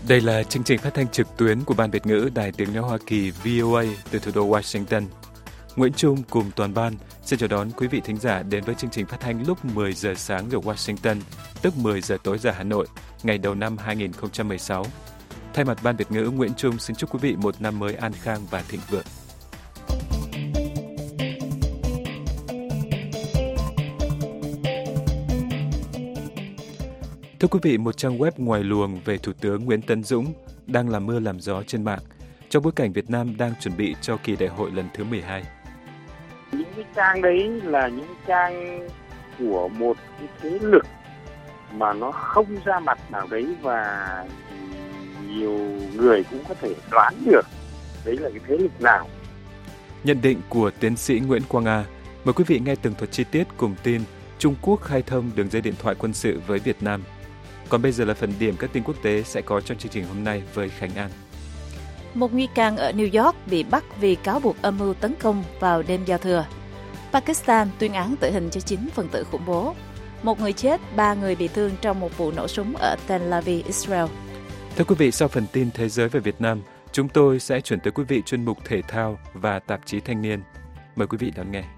Đây là chương trình phát thanh trực tuyến của Ban Việt ngữ Đài Tiếng nói Hoa Kỳ VOA từ thủ đô Washington. Nguyễn Trung cùng toàn ban xin chào đón quý vị thính giả đến với chương trình phát thanh lúc 10 giờ sáng giờ Washington, tức 10 giờ tối giờ Hà Nội, ngày đầu năm 2016. Thay mặt Ban Việt ngữ, Nguyễn Trung xin chúc quý vị một năm mới an khang và thịnh vượng. Thưa quý vị, một trang web ngoài luồng về Thủ tướng Nguyễn Tấn Dũng đang làm mưa làm gió trên mạng trong bối cảnh Việt Nam đang chuẩn bị cho kỳ đại hội lần thứ 12. Những cái trang đấy là những trang của một cái thế lực mà nó không ra mặt nào đấy, và nhiều người cũng có thể đoán được đấy là cái thế lực nào. Nhận định của tiến sĩ Nguyễn Quang A. Mời quý vị nghe tường thuật chi tiết cùng tin Trung Quốc khai thông đường dây điện thoại quân sự với Việt Nam. Còn bây giờ là phần điểm các tin quốc tế sẽ có trong chương trình hôm nay với Khánh An. Một nghi can ở New York bị bắt vì cáo buộc âm mưu tấn công vào đêm giao thừa. Pakistan tuyên án tử hình cho 9 phần tử khủng bố. Một người chết, 3 người bị thương trong một vụ nổ súng ở Tel Aviv, Israel. Thưa quý vị, sau phần tin thế giới về Việt Nam, chúng tôi sẽ chuyển tới quý vị chuyên mục thể thao và tạp chí thanh niên. Mời quý vị đón nghe.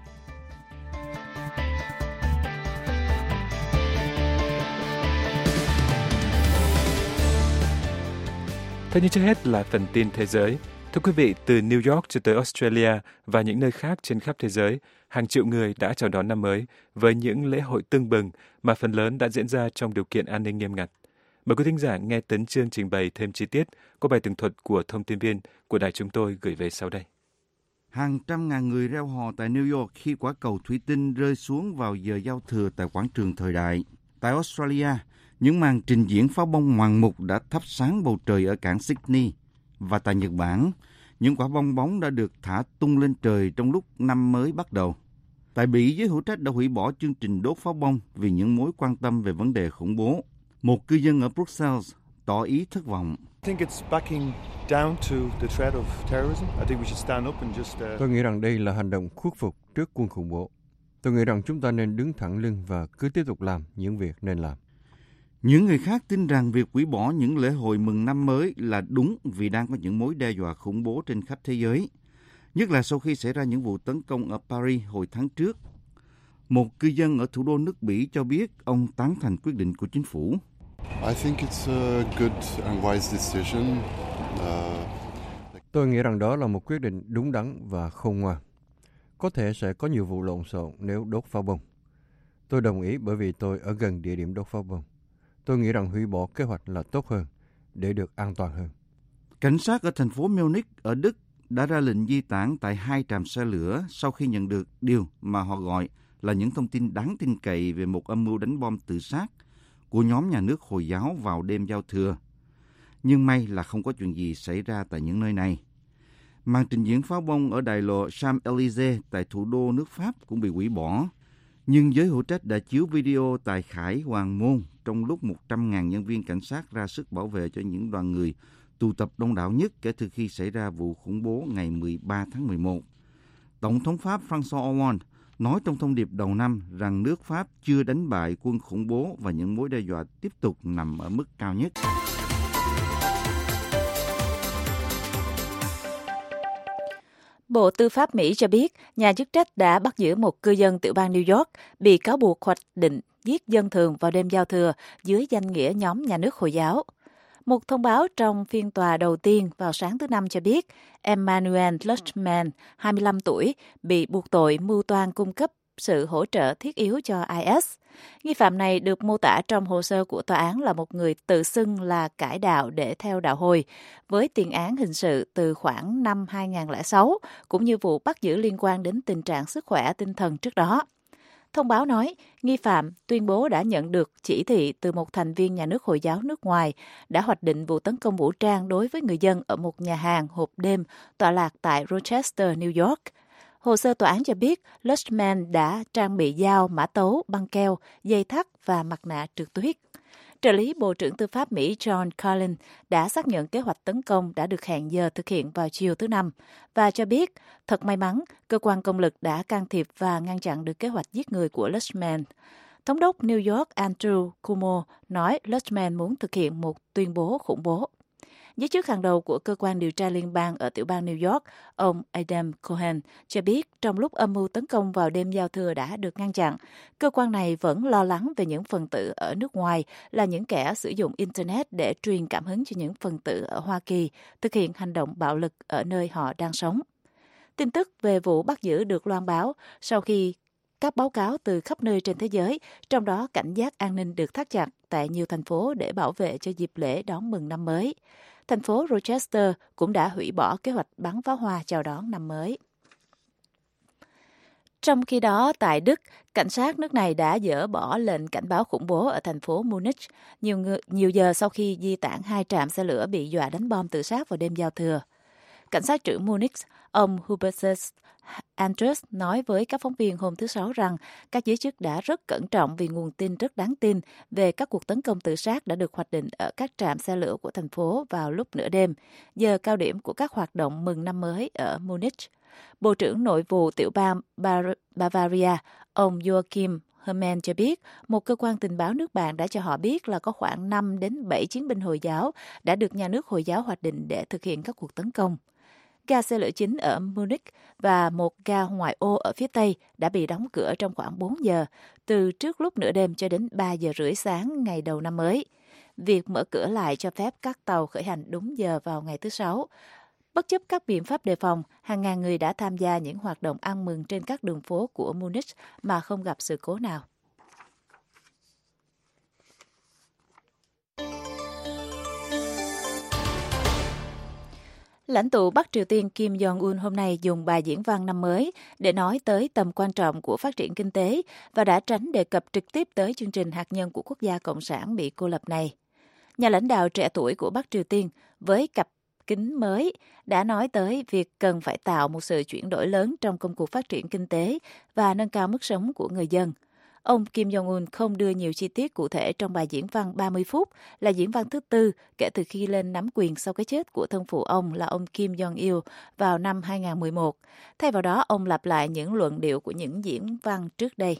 Thế nhưng trước hết là phần tin thế giới. Thưa quý vị, từ New York cho tới Australia và những nơi khác trên khắp thế giới, hàng triệu người đã chào đón năm mới với những lễ hội tưng bừng mà phần lớn đã diễn ra trong điều kiện an ninh nghiêm ngặt. Mời quý thính giả nghe Tấn Chương trình bày thêm chi tiết qua bài tường thuật của thông tin viên của đài chúng tôi gửi về sau đây. Hàng trăm ngàn người reo hò tại New York khi quả cầu thủy tinh rơi xuống vào giờ giao thừa tại quảng trường thời đại. Tại Australia, những màn trình diễn pháo bông ngoạn mục đã thắp sáng bầu trời ở cảng Sydney. Và tại Nhật Bản, những quả bong bóng đã được thả tung lên trời trong lúc năm mới bắt đầu. Tại Bỉ, giới hữu trách đã hủy bỏ chương trình đốt pháo bông vì những mối quan tâm về vấn đề khủng bố. Một cư dân ở Brussels tỏ ý thất vọng. Tôi nghĩ rằng đây là hành động khuất phục trước quân khủng bố. Tôi nghĩ rằng chúng ta nên đứng thẳng lưng và cứ tiếp tục làm những việc nên làm. Những người khác tin rằng việc hủy bỏ những lễ hội mừng năm mới là đúng vì đang có những mối đe dọa khủng bố trên khắp thế giới, nhất là sau khi xảy ra những vụ tấn công ở Paris hồi tháng trước. Một cư dân ở thủ đô nước Bỉ cho biết ông tán thành quyết định của chính phủ. Tôi nghĩ rằng đó là một quyết định đúng đắn và khôn ngoan. Có thể sẽ có nhiều vụ lộn xộn nếu đốt pháo bông. Tôi đồng ý bởi vì tôi ở gần địa điểm đốt pháo bông. Tôi nghĩ rằng hủy bỏ kế hoạch là tốt hơn, để được an toàn hơn. Cảnh sát ở thành phố Munich ở Đức đã ra lệnh di tản tại 2 trạm xe lửa sau khi nhận được điều mà họ gọi là những thông tin đáng tin cậy về một âm mưu đánh bom tự sát của nhóm nhà nước Hồi giáo vào đêm giao thừa. Nhưng may là không có chuyện gì xảy ra tại những nơi này. Màn trình diễn pháo bông ở đại lộ Champs-Élysées tại thủ đô nước Pháp cũng bị hủy bỏ. Nhưng giới hữu trách đã chiếu video tại Khải Hoàng Môn trong lúc 100.000 nhân viên cảnh sát ra sức bảo vệ cho những đoàn người tụ tập đông đảo nhất kể từ khi xảy ra vụ khủng bố ngày 13 tháng 11. Tổng thống Pháp François Hollande nói trong thông điệp đầu năm rằng nước Pháp chưa đánh bại quân khủng bố và những mối đe dọa tiếp tục nằm ở mức cao nhất. Bộ Tư pháp Mỹ cho biết nhà chức trách đã bắt giữ một cư dân tiểu bang New York bị cáo buộc hoạch định giết dân thường vào đêm giao thừa dưới danh nghĩa nhóm nhà nước Hồi giáo. Một thông báo trong phiên tòa đầu tiên vào sáng thứ Năm cho biết Emmanuel Lutschman, 25 tuổi, bị buộc tội mưu toan cung cấp sự hỗ trợ thiết yếu cho IS. Nghi phạm này được mô tả trong hồ sơ của tòa án là một người tự xưng là cải đạo để theo đạo Hồi, với tiền án hình sự từ khoảng năm 2006, cũng như vụ bắt giữ liên quan đến tình trạng sức khỏe tinh thần trước đó. Thông báo nói, nghi phạm tuyên bố đã nhận được chỉ thị từ một thành viên nhà nước Hồi giáo nước ngoài đã hoạch định vụ tấn công vũ trang đối với người dân ở một nhà hàng hộp đêm tọa lạc tại Rochester, New York. Hồ sơ tòa án cho biết Lutschman đã trang bị dao, mã tấu, băng keo, dây thắt và mặt nạ trượt tuyết. Trợ lý Bộ trưởng Tư pháp Mỹ John Carlin đã xác nhận kế hoạch tấn công đã được hẹn giờ thực hiện vào chiều thứ Năm và cho biết thật may mắn cơ quan công lực đã can thiệp và ngăn chặn được kế hoạch giết người của Lutschman. Thống đốc New York Andrew Cuomo nói Lutschman muốn thực hiện một tuyên bố khủng bố. Giới chức hàng đầu của cơ quan điều tra liên bang ở tiểu bang New York, ông Adam Cohen, cho biết trong lúc âm mưu tấn công vào đêm giao thừa đã được ngăn chặn, cơ quan này vẫn lo lắng về những phần tử ở nước ngoài là những kẻ sử dụng Internet để truyền cảm hứng cho những phần tử ở Hoa Kỳ thực hiện hành động bạo lực ở nơi họ đang sống. Tin tức về vụ bắt giữ được loan báo sau khi các báo cáo từ khắp nơi trên thế giới, trong đó cảnh giác an ninh được thắt chặt tại nhiều thành phố để bảo vệ cho dịp lễ đón mừng năm mới. Thành phố Rochester cũng đã hủy bỏ kế hoạch bắn pháo hoa chào đón năm mới. Trong khi đó, tại Đức, cảnh sát nước này đã dỡ bỏ lệnh cảnh báo khủng bố ở thành phố Munich nhiều giờ sau khi di tản 2 trạm xe lửa bị dọa đánh bom tự sát vào đêm giao thừa. Cảnh sát trưởng Munich, ông Hubertus Andres nói với các phóng viên hôm thứ Sáu rằng các giới chức đã rất cẩn trọng vì nguồn tin rất đáng tin về các cuộc tấn công tự sát đã được hoạch định ở các trạm xe lửa của thành phố vào lúc nửa đêm, giờ cao điểm của các hoạt động mừng năm mới ở Munich. Bộ trưởng Nội vụ tiểu bang Bavaria, ông Joachim Hermann cho biết một cơ quan tình báo nước bạn đã cho họ biết là có khoảng 5 đến 7 chiến binh Hồi giáo đã được nhà nước Hồi giáo hoạch định để thực hiện các cuộc tấn công. Ga xe lửa chính ở Munich và một ga ngoại ô ở phía Tây đã bị đóng cửa trong khoảng 4 giờ, từ trước lúc nửa đêm cho đến 3 giờ rưỡi sáng ngày đầu năm mới. Việc mở cửa lại cho phép các tàu khởi hành đúng giờ vào ngày thứ Sáu. Bất chấp các biện pháp đề phòng, hàng ngàn người đã tham gia những hoạt động ăn mừng trên các đường phố của Munich mà không gặp sự cố nào. Lãnh tụ Bắc Triều Tiên Kim Jong-un hôm nay dùng bài diễn văn năm mới để nói tới tầm quan trọng của phát triển kinh tế và đã tránh đề cập trực tiếp tới chương trình hạt nhân của quốc gia Cộng sản bị cô lập này. Nhà lãnh đạo trẻ tuổi của Bắc Triều Tiên với cặp kính mới đã nói tới việc cần phải tạo một sự chuyển đổi lớn trong công cuộc phát triển kinh tế và nâng cao mức sống của người dân. Ông Kim Jong-un không đưa nhiều chi tiết cụ thể trong bài diễn văn 30 phút, là diễn văn thứ tư kể từ khi lên nắm quyền sau cái chết của thân phụ ông là ông Kim Jong-il vào năm 2011. Thay vào đó, ông lặp lại những luận điệu của những diễn văn trước đây.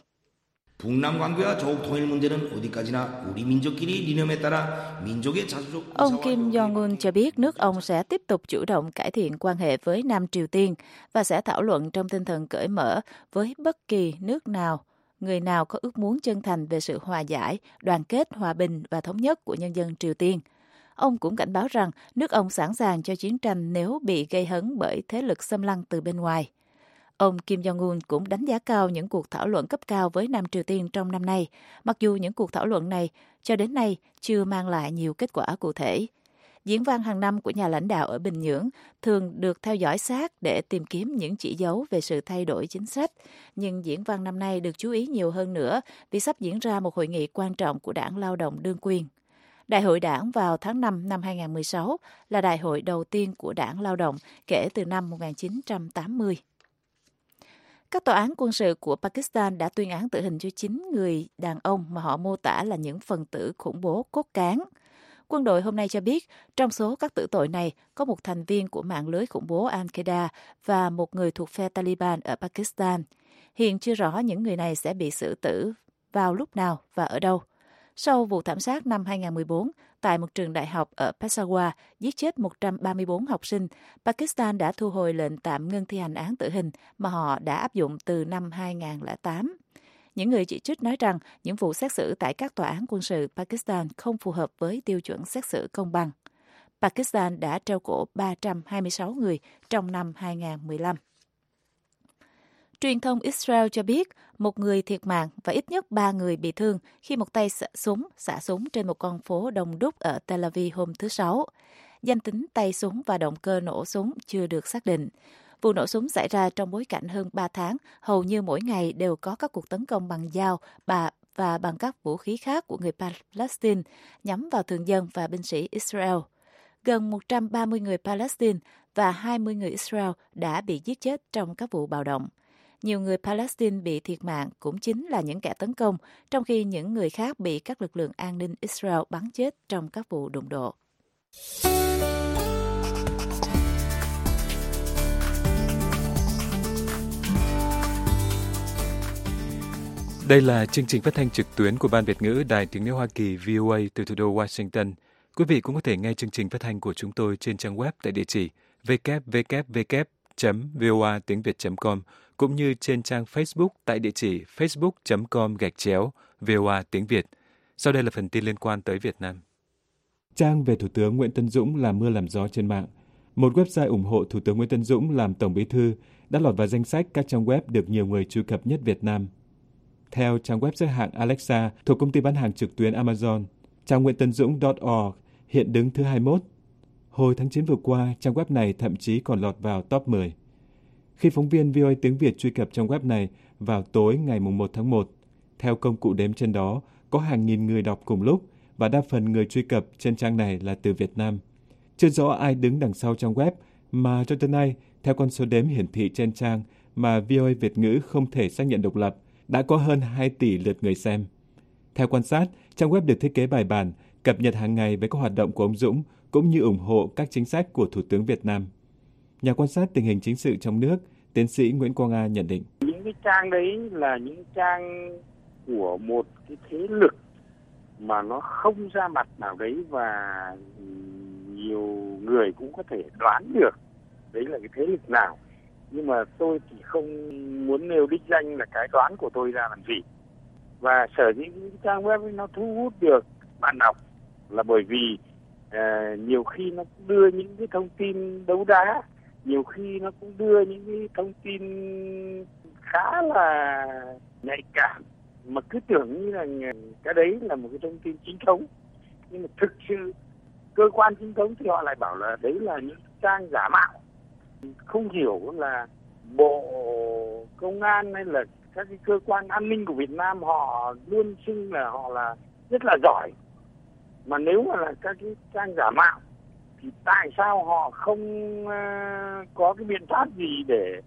Ông Kim Jong-un cho biết nước ông sẽ tiếp tục chủ động cải thiện quan hệ với Nam Triều Tiên và sẽ thảo luận trong tinh thần cởi mở với bất kỳ nước nào, người nào có ước muốn chân thành về sự hòa giải, đoàn kết, hòa bình và thống nhất của nhân dân Triều Tiên. Ông cũng cảnh báo rằng nước ông sẵn sàng cho chiến tranh nếu bị gây hấn bởi thế lực xâm lăng từ bên ngoài. Ông Kim Jong-un cũng đánh giá cao những cuộc thảo luận cấp cao với Nam Triều Tiên trong năm nay, mặc dù những cuộc thảo luận này cho đến nay chưa mang lại nhiều kết quả cụ thể. Diễn văn hàng năm của nhà lãnh đạo ở Bình Nhưỡng thường được theo dõi sát để tìm kiếm những chỉ dấu về sự thay đổi chính sách, nhưng diễn văn năm nay được chú ý nhiều hơn nữa vì sắp diễn ra một hội nghị quan trọng của Đảng Lao động đương quyền. Đại hội đảng vào tháng 5 năm 2016 là đại hội đầu tiên của Đảng Lao động kể từ năm 1980. Các tòa án quân sự của Pakistan đã tuyên án tử hình cho 9 người đàn ông mà họ mô tả là những phần tử khủng bố cốt cán. Quân đội hôm nay cho biết, trong số các tử tội này có một thành viên của mạng lưới khủng bố Al-Qaeda và một người thuộc phe Taliban ở Pakistan. Hiện chưa rõ những người này sẽ bị xử tử vào lúc nào và ở đâu. Sau vụ thảm sát năm 2014, tại một trường đại học ở Peshawar giết chết 134 học sinh, Pakistan đã thu hồi lệnh tạm ngưng thi hành án tử hình mà họ đã áp dụng từ năm 2008. Những người chỉ trích nói rằng những vụ xét xử tại các tòa án quân sự Pakistan không phù hợp với tiêu chuẩn xét xử công bằng. Pakistan đã treo cổ 326 người trong năm 2015. Truyền thông Israel cho biết một người thiệt mạng và ít nhất 3 người bị thương khi một tay xả súng trên một con phố đông đúc ở Tel Aviv hôm thứ Sáu. Danh tính tay súng và động cơ nổ súng chưa được xác định. Vụ nổ súng xảy ra trong bối cảnh hơn 3 tháng, hầu như mỗi ngày đều có các cuộc tấn công bằng dao và bằng các vũ khí khác của người Palestine nhắm vào thường dân và binh sĩ Israel. Gần 130 người Palestine và 20 người Israel đã bị giết chết trong các vụ bạo động. Nhiều người Palestine bị thiệt mạng cũng chính là những kẻ tấn công, trong khi những người khác bị các lực lượng an ninh Israel bắn chết trong các vụ đụng độ. Đây là chương trình phát thanh trực tuyến của Ban Việt ngữ Đài Tiếng nói Hoa Kỳ VOA từ thủ đô Washington. Quý vị cũng có thể nghe chương trình phát thanh của chúng tôi trên trang web tại địa chỉ www.voatiengviet.com cũng như trên trang Facebook tại địa chỉ facebook.com/VOA tiếng Việt. Sau đây là phần tin liên quan tới Việt Nam. Trang về Thủ tướng Nguyễn Tấn Dũng làm mưa làm gió trên mạng. Một website ủng hộ Thủ tướng Nguyễn Tấn Dũng làm Tổng Bí thư đã lọt vào danh sách các trang web được nhiều người truy cập nhất Việt Nam. Theo trang web xếp hạng Alexa thuộc công ty bán hàng trực tuyến Amazon, trang nguyenTấn.Dũng.org hiện đứng thứ 21. Hồi tháng 9 vừa qua, trang web này thậm chí còn lọt vào top 10. Khi phóng viên VOA tiếng Việt truy cập trang web này vào tối ngày 1 tháng 1, theo công cụ đếm trên đó, có hàng nghìn người đọc cùng lúc và đa phần người truy cập trên trang này là từ Việt Nam. Chưa rõ ai đứng đằng sau trang web mà cho tới nay, theo con số đếm hiển thị trên trang mà VOA Việt ngữ không thể xác nhận độc lập, đã có hơn 2 tỷ lượt người xem. Theo quan sát, trang web được thiết kế bài bản, cập nhật hàng ngày với các hoạt động của ông Dũng, cũng như ủng hộ các chính sách của Thủ tướng Việt Nam. Nhà quan sát tình hình chính sự trong nước, tiến sĩ Nguyễn Quang A nhận định. Những cái trang đấy là những trang của một cái thế lực mà nó không ra mặt nào đấy và nhiều người cũng có thể đoán được đấy là cái thế lực nào. Nhưng mà tôi thì không muốn nêu đích danh là cái đoán của tôi ra làm gì. Và sở dĩ những trang web ấy nó thu hút được bạn đọc là bởi vì nhiều khi nó cũng đưa những cái thông tin đấu đá, nhiều khi nó cũng đưa những cái thông tin khá là nhạy cảm mà cứ tưởng như là cái đấy là một cái thông tin chính thống, nhưng mà thực sự cơ quan chính thống thì họ lại bảo là đấy là những trang giả mạo. Không hiểu là Bộ Công an hay là các cái cơ quan an ninh của Việt Nam họ luôn xưng là họ là rất là giỏi, mà nếu mà là các cái trang giả mạo thì tại sao họ không có cái biện pháp gì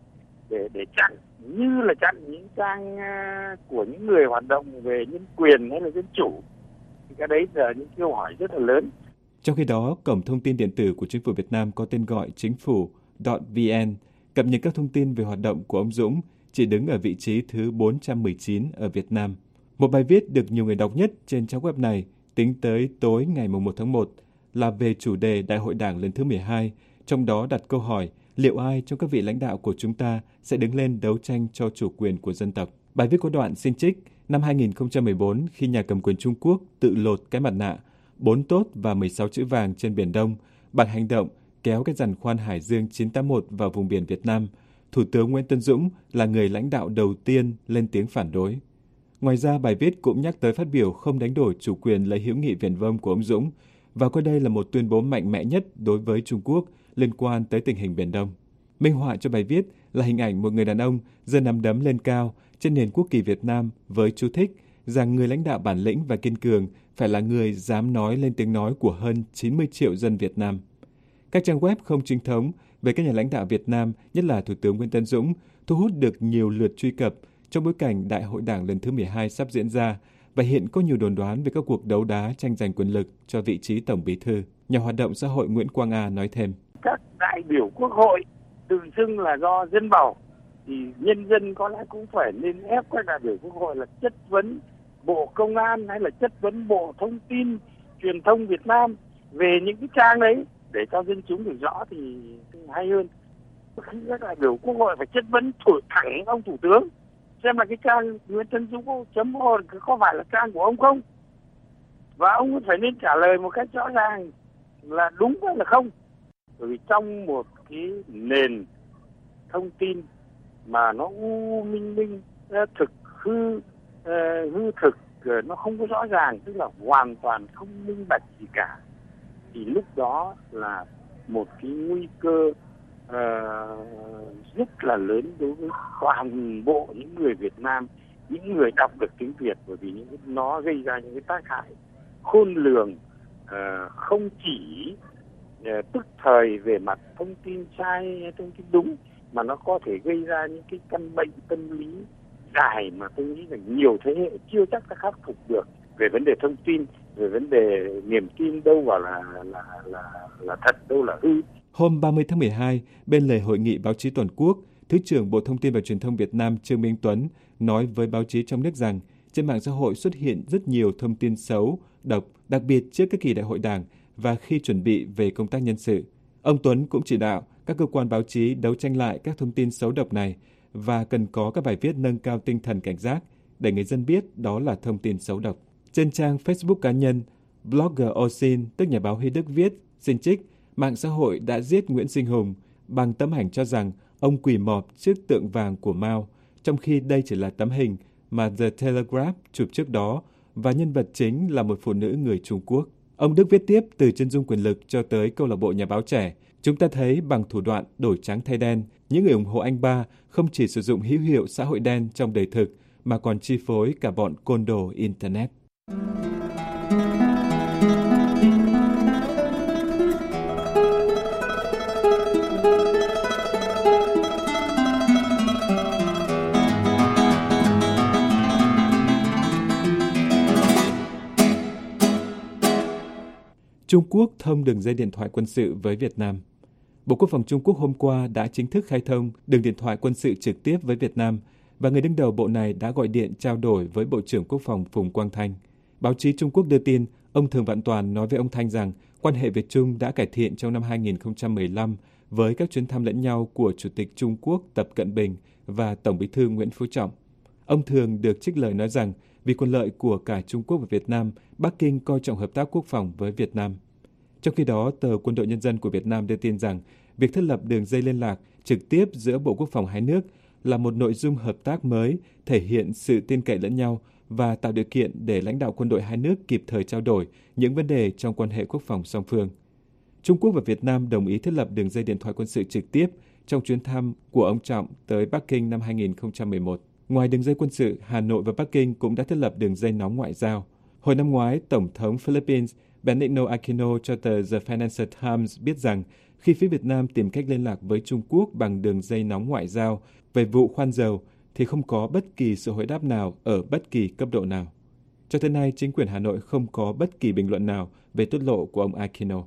để chặn, như là chặn những trang của những người hoạt động về nhân quyền hay là dân chủ? Thì cái đấy là những câu hỏi rất là lớn. Trong khi đó, cổng thông tin điện tử của Chính phủ Việt Nam có tên gọi chính phủ.vn cập nhật các thông tin về hoạt động của ông Dũng chỉ đứng ở vị trí thứ 419 ở Việt Nam. Một bài viết được nhiều người đọc nhất trên trang web này tính tới tối ngày 1 tháng 1 là về chủ đề Đại hội Đảng lần thứ 12, trong đó đặt câu hỏi liệu ai trong các vị lãnh đạo của chúng ta sẽ đứng lên đấu tranh cho chủ quyền của dân tộc. Bài viết có đoạn xin trích năm 2014 khi nhà cầm quyền Trung Quốc tự lột cái mặt nạ 4 tốt và 16 chữ vàng trên Biển Đông bằng hành động kéo cái giàn khoan Hải Dương 981 vào vùng biển Việt Nam. Thủ tướng Nguyễn Tấn Dũng là người lãnh đạo đầu tiên lên tiếng phản đối. Ngoài ra, bài viết cũng nhắc tới phát biểu không đánh đổi chủ quyền lấy hữu nghị viển vông của ông Dũng và coi đây là một tuyên bố mạnh mẽ nhất đối với Trung Quốc liên quan tới tình hình Biển Đông. Minh họa cho bài viết là hình ảnh một người đàn ông giơ nắm đấm lên cao trên nền quốc kỳ Việt Nam với chú thích rằng người lãnh đạo bản lĩnh và kiên cường phải là người dám nói lên tiếng nói của hơn 90 triệu dân Việt Nam. Các trang web không chính thống về các nhà lãnh đạo Việt Nam, nhất là Thủ tướng Nguyễn Tấn Dũng, thu hút được nhiều lượt truy cập trong bối cảnh Đại hội Đảng lần thứ 12 sắp diễn ra và hiện có nhiều đồn đoán về các cuộc đấu đá tranh giành quyền lực cho vị trí Tổng Bí thư. Nhà hoạt động xã hội Nguyễn Quang A nói thêm. Các đại biểu Quốc hội tự xưng là do dân bầu thì nhân dân có lẽ cũng phải nên ép các đại biểu Quốc hội là chất vấn Bộ Công an hay là chất vấn Bộ Thông tin Truyền thông Việt Nam về những cái trang đấy để cho dân chúng được rõ thì hay hơn. Khi các đại biểu Quốc hội phải chất vấn thẳng ông Thủ tướng xem là cái trang nguyenTấn.Dũng.org có phải là trang của ông không, và ông phải nên trả lời một cách rõ ràng là đúng hay là không. Bởi vì trong một cái nền thông tin mà nó minh thực hư thực, nó không có rõ ràng, tức là hoàn toàn không minh bạch gì cả, thì lúc đó là một cái nguy cơ rất là lớn đối với toàn bộ những người Việt Nam, những người đọc được tiếng Việt, bởi vì nó gây ra những cái tác hại khôn lường, không chỉ tức thời về mặt thông tin sai hay thông tin đúng, mà nó có thể gây ra những cái căn bệnh tâm lý dài mà tôi nghĩ là nhiều thế hệ chưa chắc đã khắc phục được về vấn đề thông tin, về vấn đề niềm tin đâu vào là thật, đâu là hư. Hôm 30 tháng 12, bên lề hội nghị báo chí toàn quốc, Thứ trưởng Bộ Thông tin và Truyền thông Việt Nam Trương Minh Tuấn nói với báo chí trong nước rằng trên mạng xã hội xuất hiện rất nhiều thông tin xấu, độc, đặc biệt trước các kỳ đại hội Đảng và khi chuẩn bị về công tác nhân sự. Ông Tuấn cũng chỉ đạo các cơ quan báo chí đấu tranh lại các thông tin xấu độc này và cần có các bài viết nâng cao tinh thần cảnh giác để người dân biết đó là thông tin xấu độc. Trên trang Facebook cá nhân, blogger Osin, tức nhà báo Huy Đức viết, xin trích, mạng xã hội đã giết Nguyễn Sinh Hùng bằng tấm ảnh cho rằng ông quỳ mọp trước tượng vàng của Mao, trong khi đây chỉ là tấm hình mà The Telegraph chụp trước đó và nhân vật chính là một phụ nữ người Trung Quốc. Ông Đức viết tiếp, từ chân dung quyền lực cho tới câu lạc bộ nhà báo trẻ, chúng ta thấy bằng thủ đoạn đổi trắng thay đen, những người ủng hộ anh Ba không chỉ sử dụng hữu hiệu xã hội đen trong đời thực mà còn chi phối cả bọn côn đồ Internet. Trung Quốc thông đường dây điện thoại quân sự với Việt Nam. Bộ Quốc phòng Trung Quốc hôm qua đã chính thức khai thông đường điện thoại quân sự trực tiếp với Việt Nam và người đứng đầu bộ này đã gọi điện trao đổi với Bộ trưởng Quốc phòng Phùng Quang Thanh. Báo chí Trung Quốc đưa tin, ông Thường Vạn Toàn nói với ông Thanh rằng quan hệ Việt Trung đã cải thiện trong năm 2015 với các chuyến thăm lẫn nhau của Chủ tịch Trung Quốc Tập Cận Bình và Tổng Bí thư Nguyễn Phú Trọng. Ông Thường được trích lời nói rằng vì quyền lợi của cả Trung Quốc và Việt Nam, Bắc Kinh coi trọng hợp tác quốc phòng với Việt Nam. Trong khi đó, tờ Quân đội Nhân dân của Việt Nam đưa tin rằng việc thiết lập đường dây liên lạc trực tiếp giữa Bộ Quốc phòng hai nước là một nội dung hợp tác mới, thể hiện sự tin cậy lẫn nhau và tạo điều kiện để lãnh đạo quân đội hai nước kịp thời trao đổi những vấn đề trong quan hệ quốc phòng song phương. Trung Quốc và Việt Nam đồng ý thiết lập đường dây điện thoại quân sự trực tiếp trong chuyến thăm của ông Trọng tới Bắc Kinh năm 2011. Ngoài đường dây quân sự, Hà Nội và Bắc Kinh cũng đã thiết lập đường dây nóng ngoại giao. Hồi năm ngoái, Tổng thống Philippines Benigno Aquino cho tờ The Financial Times biết rằng khi phía Việt Nam tìm cách liên lạc với Trung Quốc bằng đường dây nóng ngoại giao về vụ khoan dầu thì không có bất kỳ sự hồi đáp nào ở bất kỳ cấp độ nào. Cho tới nay, chính quyền Hà Nội không có bất kỳ bình luận nào về tiết lộ của ông Aquino.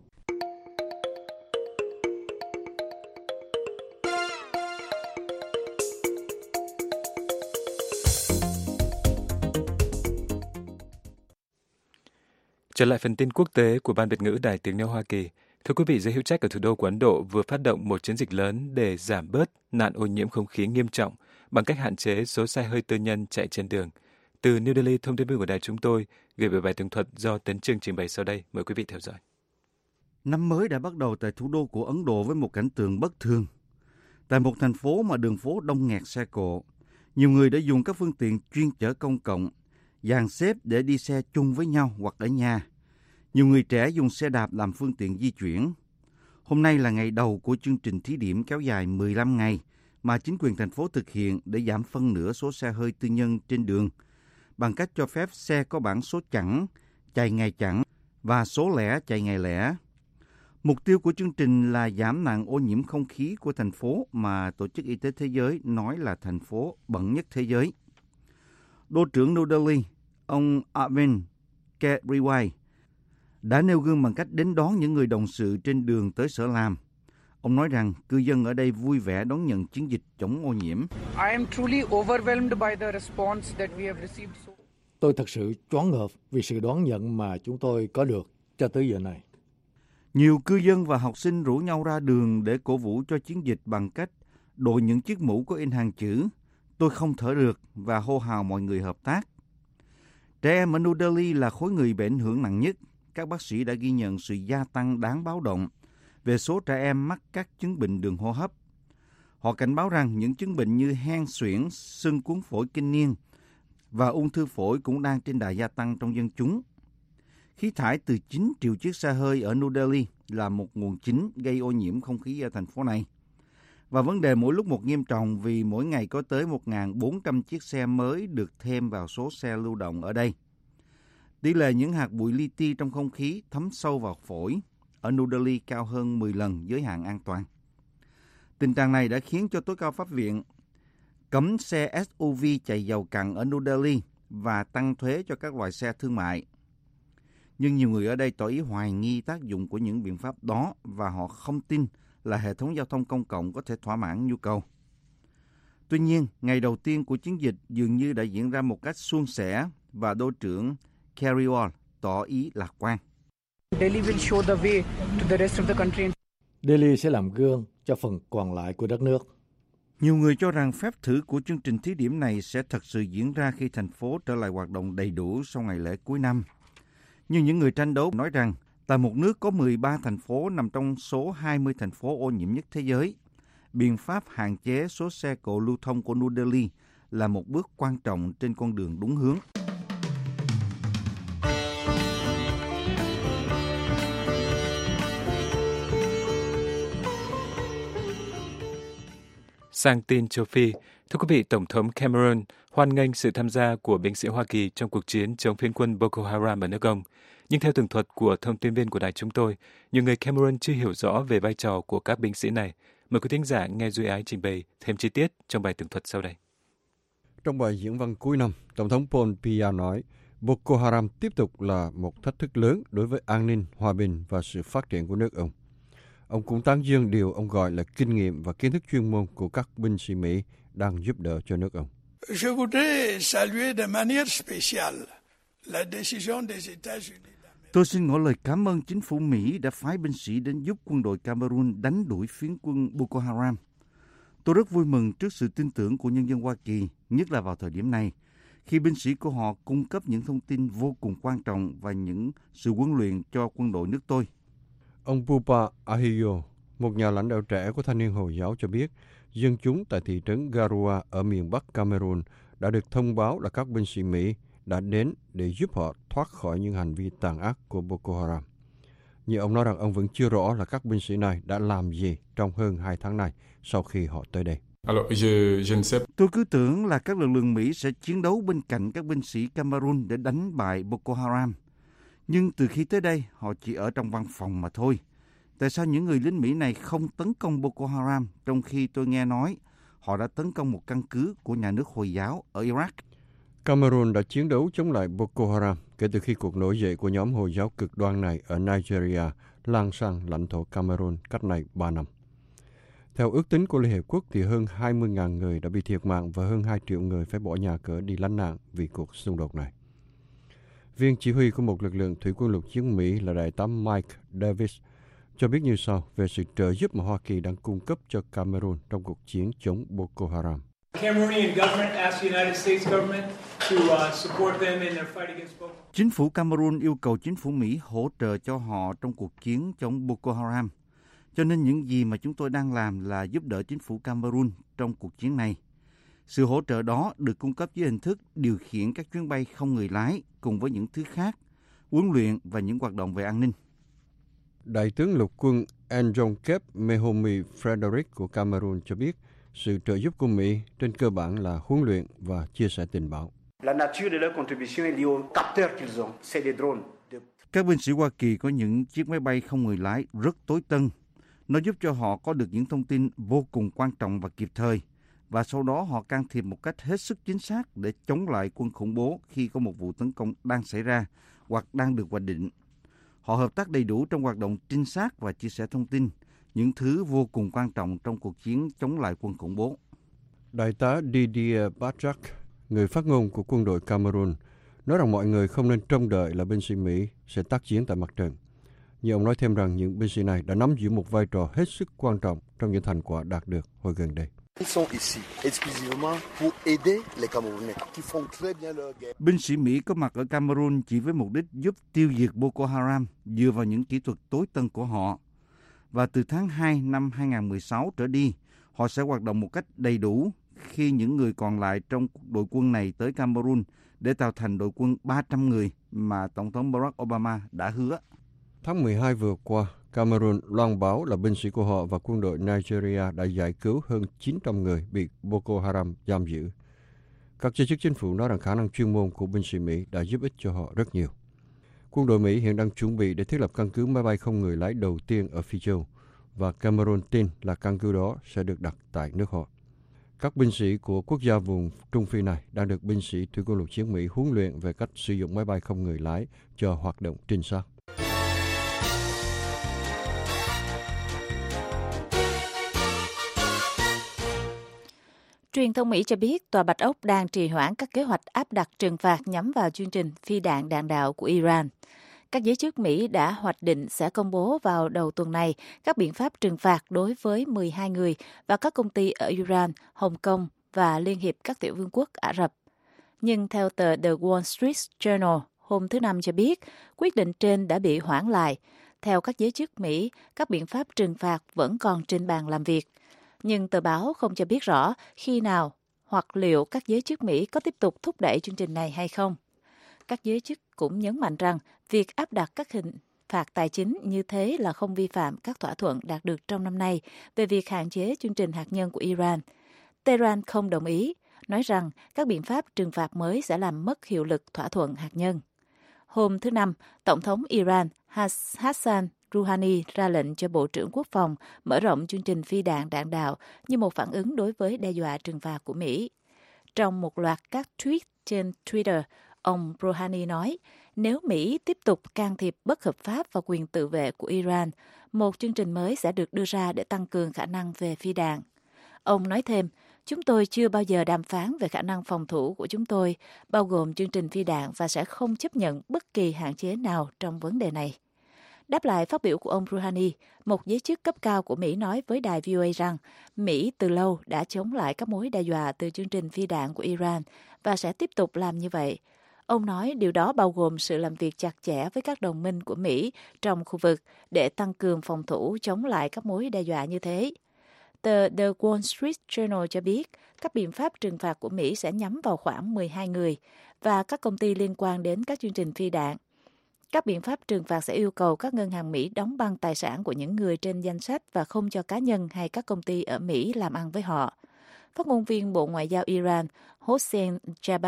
Trở lại phần tin quốc tế của Ban Việt ngữ Đài Tiếng nói Hoa Kỳ. Thưa quý vị, giới hữu trách ở thủ đô của Ấn Độ vừa phát động một chiến dịch lớn để giảm bớt nạn ô nhiễm không khí nghiêm trọng bằng cách hạn chế số xe hơi tư nhân chạy trên đường. Từ New Delhi, thông tin viên của đài chúng tôi gửi về bài tường thuật do Tấn Trương trình bày sau đây. Mời quý vị theo dõi. Năm mới đã bắt đầu tại thủ đô của Ấn Độ với một cảnh tượng bất thường. Tại một thành phố mà đường phố đông nghẹt xe cộ, nhiều người đã dùng các phương tiện chuyên chở công cộng, dàn xếp để đi xe chung với nhau hoặc ở nhà. Nhiều người trẻ dùng xe đạp làm phương tiện di chuyển. Hôm nay là ngày đầu của chương trình thí điểm kéo dài 15 ngày mà chính quyền thành phố thực hiện để giảm phân nửa số xe hơi tư nhân trên đường bằng cách cho phép xe có bảng số chẵn, chạy ngày chẵn và số lẻ chạy ngày lẻ. Mục tiêu của chương trình là giảm nạn ô nhiễm không khí của thành phố mà Tổ chức Y tế Thế giới nói là thành phố bẩn nhất thế giới. Đô trưởng New Delhi, ông Arvind Kejriwal đã nêu gương bằng cách đến đón những người đồng sự trên đường tới sở làm. Ông nói rằng cư dân ở đây vui vẻ đón nhận chiến dịch chống ô nhiễm. Tôi thật sự choáng ngợp vì sự đón nhận mà chúng tôi có được cho tới giờ này. Nhiều cư dân và học sinh rủ nhau ra đường để cổ vũ cho chiến dịch bằng cách đội những chiếc mũ có in hàng chữ "Tôi không thở được" và hô hào mọi người hợp tác. Trẻ em ở New Delhi là khối người bị ảnh hưởng nặng nhất. Các bác sĩ đã ghi nhận sự gia tăng đáng báo động về số trẻ em mắc các chứng bệnh đường hô hấp. Họ cảnh báo rằng những chứng bệnh như hen suyễn, sưng cuốn phổi kinh niên và ung thư phổi cũng đang trên đà gia tăng trong dân chúng. Khí thải từ 9 triệu chiếc xe hơi ở New Delhi là một nguồn chính gây ô nhiễm không khí ở thành phố này. Và vấn đề mỗi lúc một nghiêm trọng vì mỗi ngày có tới 1.400 chiếc xe mới được thêm vào số xe lưu động ở đây. Tỷ lệ những hạt bụi li ti trong không khí thấm sâu vào phổi ở New Delhi cao hơn 10 lần giới hạn an toàn. Tình trạng này đã khiến cho tối cao pháp viện cấm xe SUV chạy dầu cặn ở New Delhi và tăng thuế cho các loại xe thương mại. Nhưng nhiều người ở đây tỏ ý hoài nghi tác dụng của những biện pháp đó và họ không tin là hệ thống giao thông công cộng có thể thỏa mãn nhu cầu. Tuy nhiên, ngày đầu tiên của chiến dịch dường như đã diễn ra một cách suôn sẻ và đô trưởng Kejriwal tỏ ý lạc quan. Delhi sẽ làm gương cho phần còn lại của đất nước. Nhiều người cho rằng phép thử của chương trình thí điểm này sẽ thật sự diễn ra khi thành phố trở lại hoạt động đầy đủ sau ngày lễ cuối năm. Nhưng những người tranh đấu nói rằng, tại một nước có 13 thành phố nằm trong số 20 thành phố ô nhiễm nhất thế giới, biện pháp hạn chế số xe cộ lưu thông của New Delhi là một bước quan trọng trên con đường đúng hướng. Sang tin châu Phi, thưa quý vị, Tổng thống Cameron hoan nghênh sự tham gia của binh sĩ Hoa Kỳ trong cuộc chiến chống phiến quân Boko Haram ở nước ông. Nhưng theo tường thuật của thông tin viên của đài chúng tôi, nhiều người Cameron chưa hiểu rõ về vai trò của các binh sĩ này. Mời quý thính giả nghe Duy Ái trình bày thêm chi tiết trong bài tường thuật sau đây. Trong bài diễn văn cuối năm, Tổng thống Paul Biya nói Boko Haram tiếp tục là một thách thức lớn đối với an ninh, hòa bình và sự phát triển của nước ông. Ông cũng tán dương điều ông gọi là kinh nghiệm và kiến thức chuyên môn của các binh sĩ Mỹ đang giúp đỡ cho nước ông. Je voudrais saluer de manière spéciale la décision des États-Unis. Tôi xin ngỏ lời cảm ơn chính phủ Mỹ đã phái binh sĩ đến giúp quân đội Cameroon đánh đuổi phiến quân Boko Haram. Tôi rất vui mừng trước sự tin tưởng của nhân dân Hoa Kỳ, nhất là vào thời điểm này, khi binh sĩ của họ cung cấp những thông tin vô cùng quan trọng và những sự huấn luyện cho quân đội nước tôi. Ông Buba Ahiyo, một nhà lãnh đạo trẻ của thanh niên Hồi giáo cho biết, dân chúng tại thị trấn Garoua ở miền Bắc Cameroon đã được thông báo là các binh sĩ Mỹ đã đến để giúp họ thoát khỏi những hành vi tàn ác của Boko Haram. Nhưng ông nói rằng ông vẫn chưa rõ là các binh sĩ này đã làm gì trong hơn 2 tháng này sau khi họ tới đây. Tôi cứ tưởng là các lực lượng Mỹ sẽ chiến đấu bên cạnh các binh sĩ Cameroon để đánh bại Boko Haram. Nhưng từ khi tới đây, họ chỉ ở trong văn phòng mà thôi. Tại sao những người lính Mỹ này không tấn công Boko Haram, trong khi tôi nghe nói họ đã tấn công một căn cứ của nhà nước Hồi giáo ở Iraq? Cameroon đã chiến đấu chống lại Boko Haram kể từ khi cuộc nổi dậy của nhóm Hồi giáo cực đoan này ở Nigeria lan sang lãnh thổ Cameroon cách này 3 năm. Theo ước tính của Liên Hiệp Quốc thì hơn 20.000 người đã bị thiệt mạng và hơn 2 triệu người phải bỏ nhà cửa đi lánh nạn vì cuộc xung đột này. Viên chỉ huy của một lực lượng thủy quân lục chiến Mỹ là Đại tá Mike Davis cho biết như sau về sự trợ giúp mà Hoa Kỳ đang cung cấp cho Cameroon trong cuộc chiến chống Boko Haram. Chính phủ Cameroon yêu cầu chính phủ Mỹ hỗ trợ cho họ trong cuộc chiến chống Boko Haram. Cho nên những gì mà chúng tôi đang làm là giúp đỡ chính phủ Cameroon trong cuộc chiến này. Sự hỗ trợ đó được cung cấp dưới hình thức điều khiển các chuyến bay không người lái cùng với những thứ khác, huấn luyện và những hoạt động về an ninh. Đại tướng lục quân Njongkep Mehomi Frederick của Cameroon cho biết sự trợ giúp của Mỹ trên cơ bản là huấn luyện và chia sẻ tình báo. Các binh sĩ Hoa Kỳ có những chiếc máy bay không người lái rất tối tân. Nó giúp cho họ có được những thông tin vô cùng quan trọng và kịp thời. Và sau đó họ can thiệp một cách hết sức chính xác để chống lại quân khủng bố khi có một vụ tấn công đang xảy ra hoặc đang được hoạch định. Họ hợp tác đầy đủ trong hoạt động trinh sát và chia sẻ thông tin, những thứ vô cùng quan trọng trong cuộc chiến chống lại quân khủng bố. Đại tá Didier Bajak, người phát ngôn của quân đội Cameroon, nói rằng mọi người không nên trông đợi là binh sĩ Mỹ sẽ tác chiến tại mặt trận. Nhưng ông nói thêm rằng những binh sĩ này đã nắm giữ một vai trò hết sức quan trọng trong những thành quả đạt được hồi gần đây. Binh sĩ Mỹ có mặt ở Cameroon chỉ với mục đích giúp tiêu diệt Boko Haram dựa vào những kỹ thuật tối tân của họ. Và từ tháng 2 năm 2016 trở đi, họ sẽ hoạt động một cách đầy đủ khi những người còn lại trong đội quân này tới Cameroon để tạo thành đội quân 300 người mà Tổng thống Barack Obama đã hứa. Tháng 12 vừa qua, Cameroon loan báo là binh sĩ của họ và quân đội Nigeria đã giải cứu hơn 900 người bị Boko Haram giam giữ. Các giới chức chính phủ nói rằng khả năng chuyên môn của binh sĩ Mỹ đã giúp ích cho họ rất nhiều. Quân đội Mỹ hiện đang chuẩn bị để thiết lập căn cứ máy bay không người lái đầu tiên ở Phi Châu, và Cameroon tin là căn cứ đó sẽ được đặt tại nước họ. Các binh sĩ của quốc gia vùng Trung Phi này đang được binh sĩ thủy quân lục chiến Mỹ huấn luyện về cách sử dụng máy bay không người lái cho hoạt động trinh sát. Truyền thông Mỹ cho biết Tòa Bạch Ốc đang trì hoãn các kế hoạch áp đặt trừng phạt nhắm vào chương trình phi đạn đạn đạo của Iran. Các giới chức Mỹ đã hoạch định sẽ công bố vào đầu tuần này các biện pháp trừng phạt đối với 12 người và các công ty ở Iran, Hồng Kông và Liên hiệp các tiểu vương quốc Ả Rập. Nhưng theo tờ The Wall Street Journal hôm thứ Năm cho biết, quyết định trên đã bị hoãn lại. Theo các giới chức Mỹ, các biện pháp trừng phạt vẫn còn trên bàn làm việc. Nhưng tờ báo không cho biết rõ khi nào hoặc liệu các giới chức Mỹ có tiếp tục thúc đẩy chương trình này hay không. Các giới chức cũng nhấn mạnh rằng việc áp đặt các hình phạt tài chính như thế là không vi phạm các thỏa thuận đạt được trong năm nay về việc hạn chế chương trình hạt nhân của Iran. Tehran không đồng ý, nói rằng các biện pháp trừng phạt mới sẽ làm mất hiệu lực thỏa thuận hạt nhân. Hôm thứ Năm, Tổng thống Iran Hassan Rouhani ra lệnh cho Bộ trưởng Quốc phòng mở rộng chương trình phi đạn đạn đạo như một phản ứng đối với đe dọa trừng phạt của Mỹ. Trong một loạt các tweet trên Twitter, ông Rouhani nói, nếu Mỹ tiếp tục can thiệp bất hợp pháp vào quyền tự vệ của Iran, một chương trình mới sẽ được đưa ra để tăng cường khả năng về phi đạn. Ông nói thêm, chúng tôi chưa bao giờ đàm phán về khả năng phòng thủ của chúng tôi, bao gồm chương trình phi đạn và sẽ không chấp nhận bất kỳ hạn chế nào trong vấn đề này. Đáp lại phát biểu của ông Rouhani, một giới chức cấp cao của Mỹ nói với đài VOA rằng Mỹ từ lâu đã chống lại các mối đe dọa từ chương trình phi đạn của Iran và sẽ tiếp tục làm như vậy. Ông nói điều đó bao gồm sự làm việc chặt chẽ với các đồng minh của Mỹ trong khu vực để tăng cường phòng thủ chống lại các mối đe dọa như thế. Tờ The Wall Street Journal cho biết các biện pháp trừng phạt của Mỹ sẽ nhắm vào khoảng 12 người và các công ty liên quan đến các chương trình phi đạn. Các biện pháp trừng phạt sẽ yêu cầu các ngân hàng Mỹ đóng băng tài sản của những người trên danh sách và không cho cá nhân hay các công ty ở Mỹ làm ăn với họ. Phát ngôn viên Bộ Ngoại giao Iran Hossein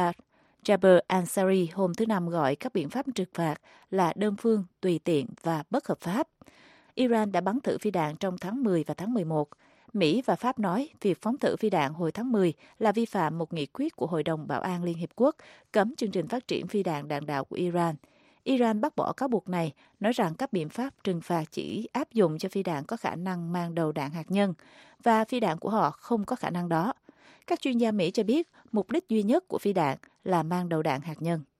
Jaber Ansari hôm thứ Năm gọi các biện pháp trừng phạt là đơn phương, tùy tiện và bất hợp pháp. Iran đã bắn thử phi đạn trong tháng 10 và tháng 11. Mỹ và Pháp nói việc phóng thử phi đạn hồi tháng 10 là vi phạm một nghị quyết của Hội đồng Bảo an Liên Hiệp Quốc cấm chương trình phát triển phi đạn đạn đạo của Iran. Iran bác bỏ cáo buộc này, nói rằng các biện pháp trừng phạt chỉ áp dụng cho phi đạn có khả năng mang đầu đạn hạt nhân, và phi đạn của họ không có khả năng đó. Các chuyên gia Mỹ cho biết mục đích duy nhất của phi đạn là mang đầu đạn hạt nhân.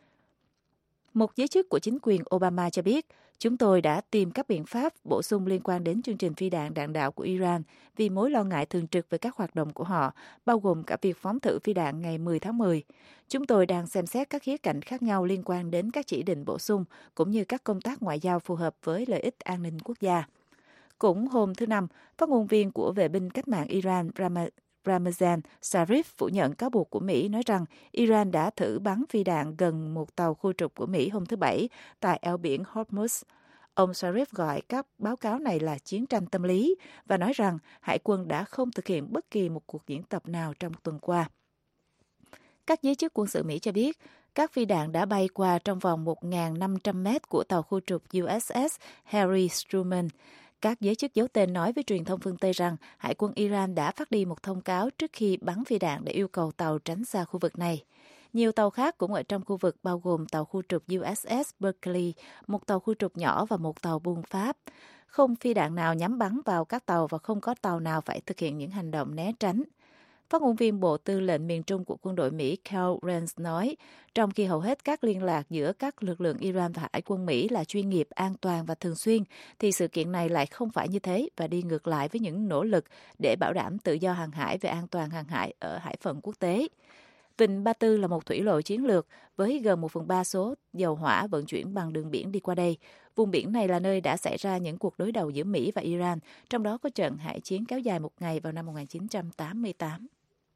Một giới chức của chính quyền Obama cho biết, chúng tôi đã tìm các biện pháp bổ sung liên quan đến chương trình phi đạn đạn đạo của Iran vì mối lo ngại thường trực về các hoạt động của họ, bao gồm cả việc phóng thử phi đạn ngày 10 tháng 10. Chúng tôi đang xem xét các khía cạnh khác nhau liên quan đến các chỉ định bổ sung, cũng như các công tác ngoại giao phù hợp với lợi ích an ninh quốc gia. Cũng hôm thứ Năm, phát ngôn viên của vệ binh cách mạng Iran Ramazan Zarif phủ nhận cáo buộc của Mỹ, nói rằng Iran đã thử bắn phi đạn gần một tàu khu trục của Mỹ hôm thứ Bảy tại eo biển Hormuz. Ông Zarif gọi các báo cáo này là chiến tranh tâm lý và nói rằng Hải quân đã không thực hiện bất kỳ một cuộc diễn tập nào trong tuần qua. Các giới chức quân sự Mỹ cho biết các phi đạn đã bay qua trong vòng 1.500 mét của tàu khu trục USS Harry Truman. Các giới chức giấu tên nói với truyền thông phương Tây rằng Hải quân Iran đã phát đi một thông cáo trước khi bắn phi đạn để yêu cầu tàu tránh xa khu vực này. Nhiều tàu khác cũng ở trong khu vực bao gồm tàu khu trục USS Berkeley, một tàu khu trục nhỏ và một tàu buôn Pháp. Không phi đạn nào nhắm bắn vào các tàu và không có tàu nào phải thực hiện những hành động né tránh. Phát ngôn viên Bộ Tư lệnh miền Trung của quân đội Mỹ Carl Rance nói, trong khi hầu hết các liên lạc giữa các lực lượng Iran và Hải quân Mỹ là chuyên nghiệp, an toàn và thường xuyên, thì sự kiện này lại không phải như thế và đi ngược lại với những nỗ lực để bảo đảm tự do hàng hải và an toàn hàng hải ở hải phận quốc tế. Vịnh Ba Tư là một thủy lộ chiến lược với gần 1/3 số dầu hỏa vận chuyển bằng đường biển đi qua đây. Vùng biển này là nơi đã xảy ra những cuộc đối đầu giữa Mỹ và Iran, trong đó có trận hải chiến kéo dài một ngày vào năm 1988.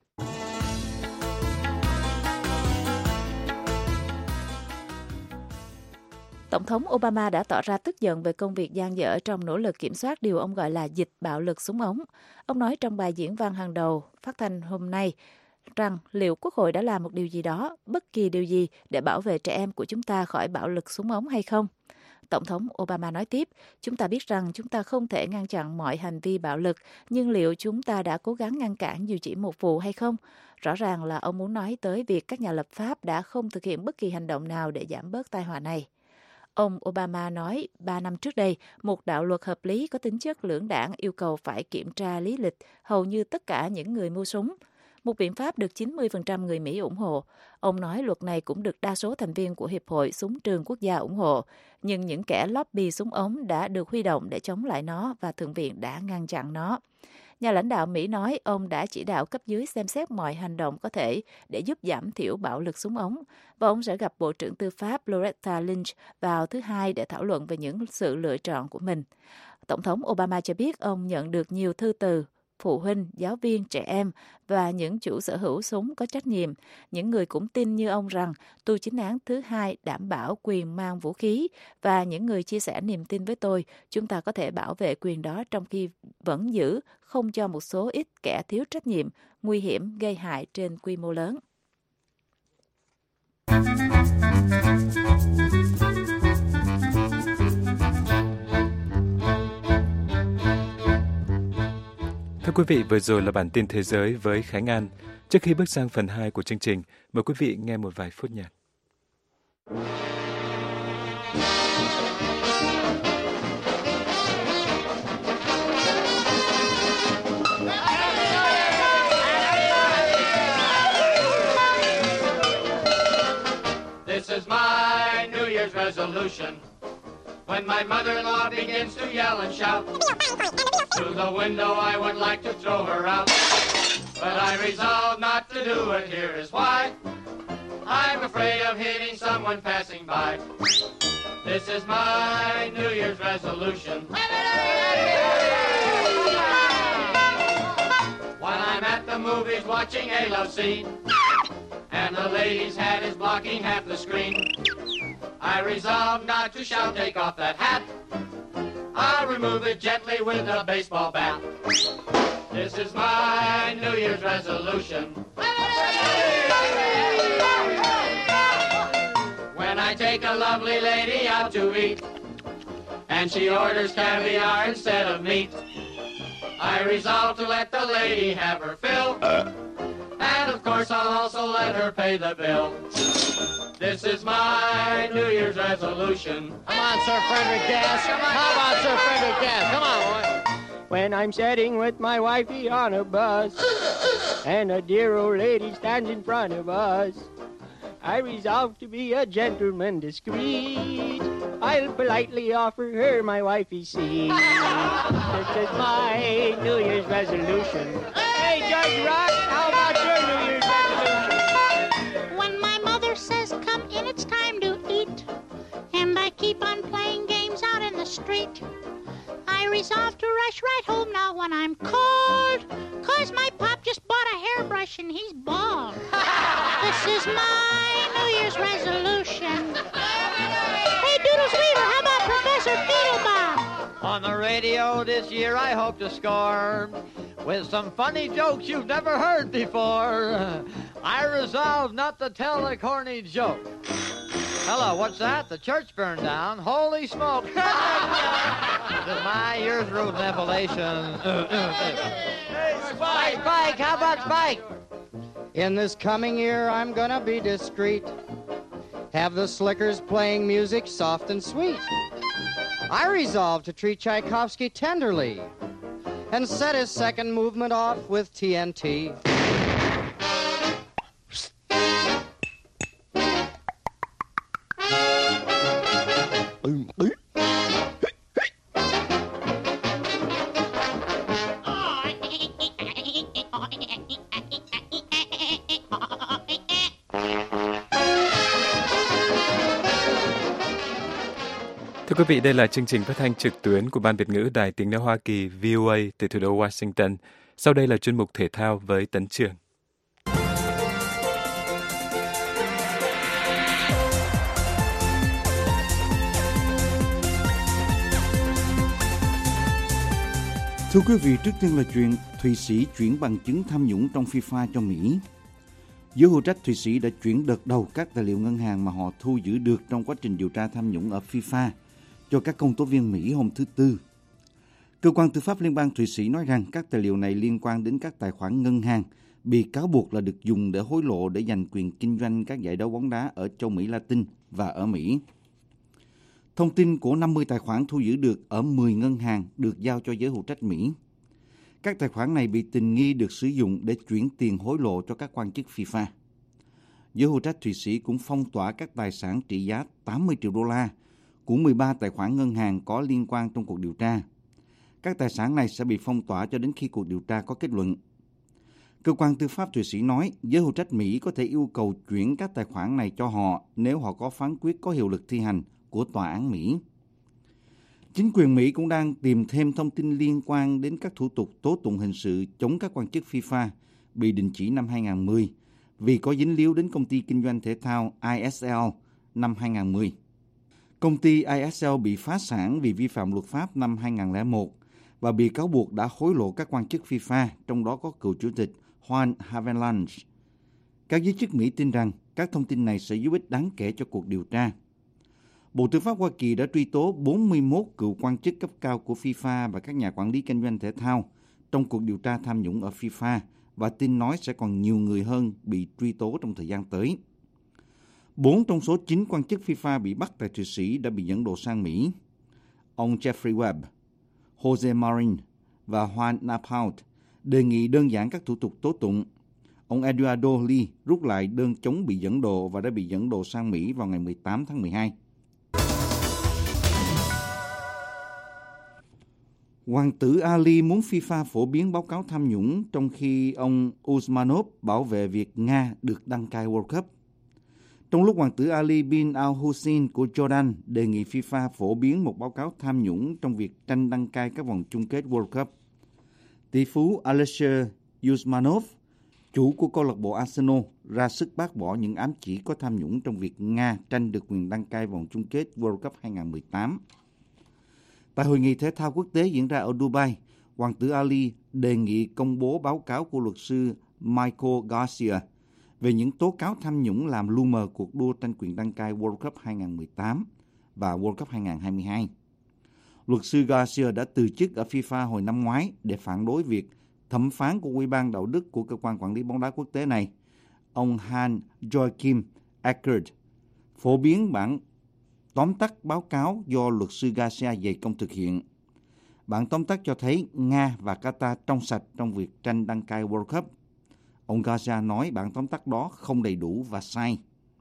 Tổng thống Obama đã tỏ ra tức giận về công việc dang dở trong nỗ lực kiểm soát điều ông gọi là dịch bạo lực súng ống. Ông nói trong bài diễn văn hàng đầu phát thanh hôm nay rằng liệu Quốc hội đã làm một điều gì đó, bất kỳ điều gì để bảo vệ trẻ em của chúng ta khỏi bạo lực súng ống hay không. Tổng thống Obama nói tiếp, chúng ta biết rằng chúng ta không thể ngăn chặn mọi hành vi bạo lực, nhưng liệu chúng ta đã cố gắng ngăn cản dù chỉ một vụ hay không? Rõ ràng là ông muốn nói tới việc các nhà lập pháp đã không thực hiện bất kỳ hành động nào để giảm bớt tai họa này. Ông Obama nói 3 năm trước đây, một đạo luật hợp lý có tính chất lưỡng đảng yêu cầu phải kiểm tra lý lịch hầu như tất cả những người mua súng. một biện pháp được 90% người Mỹ ủng hộ. Ông nói luật này cũng được đa số thành viên của Hiệp hội Súng trường Quốc gia ủng hộ, nhưng những kẻ lobby súng ống đã được huy động để chống lại nó và Thượng viện đã ngăn chặn nó. Nhà lãnh đạo Mỹ nói ông đã chỉ đạo cấp dưới xem xét mọi hành động có thể để giúp giảm thiểu bạo lực súng ống, và ông sẽ gặp Bộ trưởng Tư pháp Loretta Lynch vào thứ Hai để thảo luận về những sự lựa chọn của mình. Tổng thống Obama cho biết ông nhận được nhiều thư từ phụ huynh, giáo viên, trẻ em và những chủ sở hữu súng có trách nhiệm. Những người cũng tin như ông rằng tù chính án thứ Hai đảm bảo quyền mang vũ khí, và những người chia sẻ niềm tin với tôi, chúng ta có thể bảo vệ quyền đó trong khi vẫn giữ không cho một số ít kẻ thiếu trách nhiệm, nguy hiểm, gây hại trên quy mô lớn. Thưa quý vị, vừa rồi là bản tin thế giới với Khánh An. Trước khi bước sang phần 2 của chương trình, mời quý vị nghe một vài phút nhạc. This is my New Year's resolution. When my mother-in-law begins to yell and shout, through the window I would like to throw her out. But I resolve not to do it, here is why. I'm afraid of hitting someone passing by. This is my New Year's resolution. When I'm at the movies watching a love scene, and the lady's hat is blocking half the screen, I resolve not to shout, take off that hat. I'll remove it gently with a baseball bat. This is my New Year's resolution. When I take a lovely lady out to eat, and she orders caviar instead of meat, I resolve to let the lady have her fill. And of course I'll also let her pay the bill. This is my New Year's resolution. Come on, Sir Frederick Gass. How about Sir Frederick Gass? Come on, boy. When I'm sitting with my wifey on a bus, and a dear old lady stands in front of us, I resolve to be a gentleman discreet. I'll politely offer her my wifey's seat. This is my New Year's resolution. Hey, Judge Rock, how about your New Year's resolution? When my mother says, come in, it's time to eat, and I keep on playing games out in the street, I resolve to rush right home now when I'm cold, 'cause my pop just bought a hairbrush and he's bald. This is my New Year's resolution. Hey, Doodles Weaver, how about Professor Fiddlebomb? On the radio this year I hope to score with some funny jokes you've never heard before. I resolve not to tell a corny joke. Hello, what's that? The church burned down. Holy smoke. This is my year's revelation. Hey, Spike, how about Spike? In this coming year, I'm gonna be discreet. Have the slickers playing music soft and sweet. I resolve to treat Tchaikovsky tenderly and set his second movement off with TNT. Thưa quý vị, đây là chương trình phát thanh trực tuyến của Ban Việt ngữ Đài Tiếng nói Hoa Kỳ VOA từ thủ đô Washington. Sau đây là chuyên mục thể thao với Tấn Trường. Thưa quý vị, trước tiên là chuyện Thụy Sĩ chuyển bằng chứng tham nhũng trong FIFA cho Mỹ. Giới hữu trách Thụy Sĩ đã chuyển đợt đầu các tài liệu ngân hàng mà họ thu giữ được trong quá trình điều tra tham nhũng ở FIFA cho các công tố viên Mỹ hôm thứ Tư. Cơ quan tư pháp liên bang Thụy Sĩ nói rằng các tài liệu này liên quan đến các tài khoản ngân hàng bị cáo buộc là được dùng để hối lộ để giành quyền kinh doanh các giải đấu bóng đá ở châu Mỹ Latin và ở Mỹ. Thông tin của 50 tài khoản thu giữ được ở 10 ngân hàng được giao cho giới hữu trách Mỹ. Các tài khoản này bị tình nghi được sử dụng để chuyển tiền hối lộ cho các quan chức FIFA. Giới hữu trách Thụy Sĩ cũng phong tỏa các tài sản trị giá 80 triệu đô la của 13 tài khoản ngân hàng có liên quan trong cuộc điều tra. Các tài sản này sẽ bị phong tỏa cho đến khi cuộc điều tra có kết luận. Cơ quan tư pháp Thụy Sĩ nói giới hữu trách Mỹ có thể yêu cầu chuyển các tài khoản này cho họ nếu họ có phán quyết có hiệu lực thi hành của tòa án Mỹ. Chính quyền Mỹ cũng đang tìm thêm thông tin liên quan đến các thủ tục tố tụng hình sự chống các quan chức FIFA bị đình chỉ năm 2010 vì có dính líu đến công ty kinh doanh thể thao ISL năm 2010. Công ty ISL bị phá sản vì vi phạm luật pháp năm 2001 và bị cáo buộc đã hối lộ các quan chức FIFA, trong đó có cựu chủ tịch Juan Havelange. Các giới chức Mỹ tin rằng các thông tin này sẽ giúp ích đáng kể cho cuộc điều tra. Bộ Tư pháp Hoa Kỳ đã truy tố 41 cựu quan chức cấp cao của FIFA và các nhà quản lý kinh doanh thể thao trong cuộc điều tra tham nhũng ở FIFA và tin nói sẽ còn nhiều người hơn bị truy tố trong thời gian tới. 4 trong số 9 quan chức FIFA bị bắt tại Thụy Sĩ đã bị dẫn độ sang Mỹ. Ông Jeffrey Webb, Jose Marin và Juan Napout đề nghị đơn giản các thủ tục tố tụng. Ông Eduardo Lee rút lại đơn chống bị dẫn độ và đã bị dẫn độ sang Mỹ vào ngày 18 tháng 12. Hoàng tử Ali muốn FIFA phổ biến báo cáo tham nhũng trong khi ông Usmanov bảo vệ việc Nga được đăng cai World Cup. Trong lúc Hoàng tử Ali bin al-Hussein của Jordan đề nghị FIFA phổ biến một báo cáo tham nhũng trong việc tranh đăng cai các vòng chung kết World Cup, tỷ phú Alisher Usmanov, chủ của câu lạc bộ Arsenal, ra sức bác bỏ những ám chỉ có tham nhũng trong việc Nga tranh được quyền đăng cai vòng chung kết World Cup 2018. Tại hội nghị thể thao quốc tế diễn ra ở Dubai, Hoàng tử Ali đề nghị công bố báo cáo của luật sư Michael Garcia về những tố cáo tham nhũng làm lu mờ cuộc đua tranh quyền đăng cai World Cup 2018 và World Cup 2022. Luật sư Garcia đã từ chức ở FIFA hồi năm ngoái để phản đối việc thẩm phán của Ủy ban đạo đức của cơ quan quản lý bóng đá quốc tế này, ông Hans Joachim Eckert, phổ biến bản tóm tắt báo cáo do luật sư Garcia dày công thực hiện. Bản tóm tắt cho thấy Nga và Qatar trong sạch trong việc tranh đăng cai World Cup. Ông Garcia nói bản tóm tắt đó không đầy đủ và sai.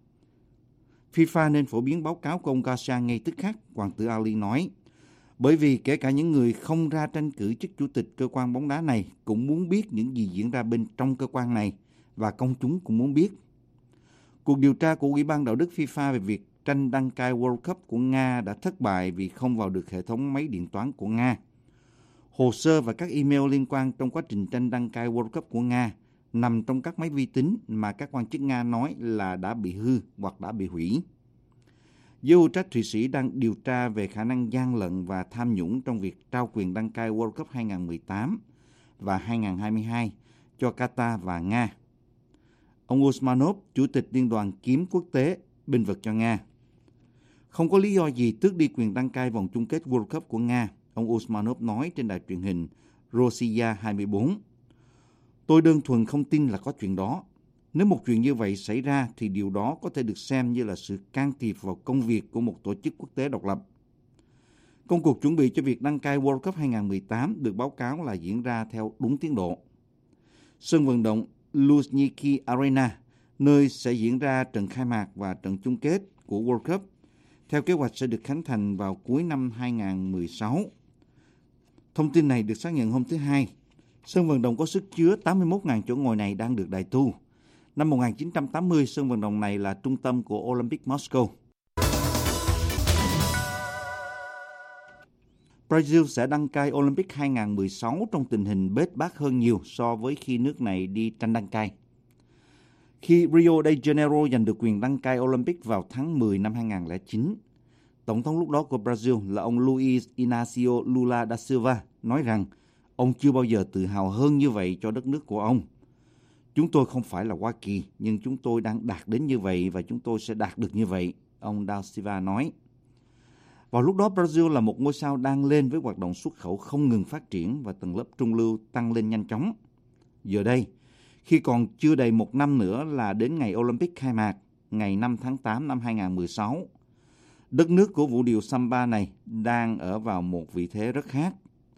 FIFA nên phổ biến báo cáo của ông Garcia ngay tức khắc, Hoàng tử Ali nói, bởi vì kể cả những người không ra tranh cử chức chủ tịch cơ quan bóng đá này cũng muốn biết những gì diễn ra bên trong cơ quan này và công chúng cũng muốn biết. Cuộc điều tra của Ủy ban đạo đức FIFA về việc tranh đăng cai World Cup của Nga đã thất bại vì không vào được hệ thống máy điện toán của Nga. Hồ sơ và các email liên quan trong quá trình tranh đăng cai World Cup của Nga nằm trong các máy vi tính mà các quan chức Nga nói là đã bị hư hoặc đã bị hủy. Giới hữu trách Thụy Sĩ đang điều tra về khả năng gian lận và tham nhũng trong việc trao quyền đăng cai World Cup 2018 và 2022 cho Qatar và Nga. Ông Usmanov, chủ tịch Liên đoàn Kiếm Quốc tế, bênh vực cho Nga. Không có lý do gì tước đi quyền đăng cai vòng chung kết World Cup của Nga, ông Usmanov nói trên đài truyền hình Rossiya 24. Tôi đơn thuần không tin là có chuyện đó. Nếu một chuyện như vậy xảy ra thì điều đó có thể được xem như là sự can thiệp vào công việc của một tổ chức quốc tế độc lập. Công cuộc chuẩn bị cho việc đăng cai World Cup 2018 được báo cáo là diễn ra theo đúng tiến độ. Sân vận động Luzhniki Arena, nơi sẽ diễn ra trận khai mạc và trận chung kết của World Cup, theo kế hoạch sẽ được khánh thành vào cuối năm 2016. Thông tin này được xác nhận hôm thứ Hai. Sân vận động có sức chứa 81.000 chỗ ngồi này đang được đại tu. Năm 1980, sân vận động này là trung tâm của Olympic Moscow. Brazil sẽ đăng cai Olympic 2016 trong tình hình bết bát hơn nhiều so với khi nước này đi tranh đăng cai. Khi Rio de Janeiro giành được quyền đăng cai Olympic vào tháng 10 năm 2009, Tổng thống lúc đó của Brazil là ông Luiz Inácio Lula da Silva nói rằng ông chưa bao giờ tự hào hơn như vậy cho đất nước của ông. Chúng tôi không phải là Hoa Kỳ, nhưng chúng tôi đang đạt đến như vậy và chúng tôi sẽ đạt được như vậy, ông da Silva nói. Vào lúc đó, Brazil là một ngôi sao đang lên với hoạt động xuất khẩu không ngừng phát triển và tầng lớp trung lưu tăng lên nhanh chóng. Giờ đây, khi còn chưa đầy một năm nữa là đến ngày Olympic khai mạc, ngày 5 tháng 8 năm 2016, đất nước của vũ điệu samba này đang ở vào một vị thế rất khác.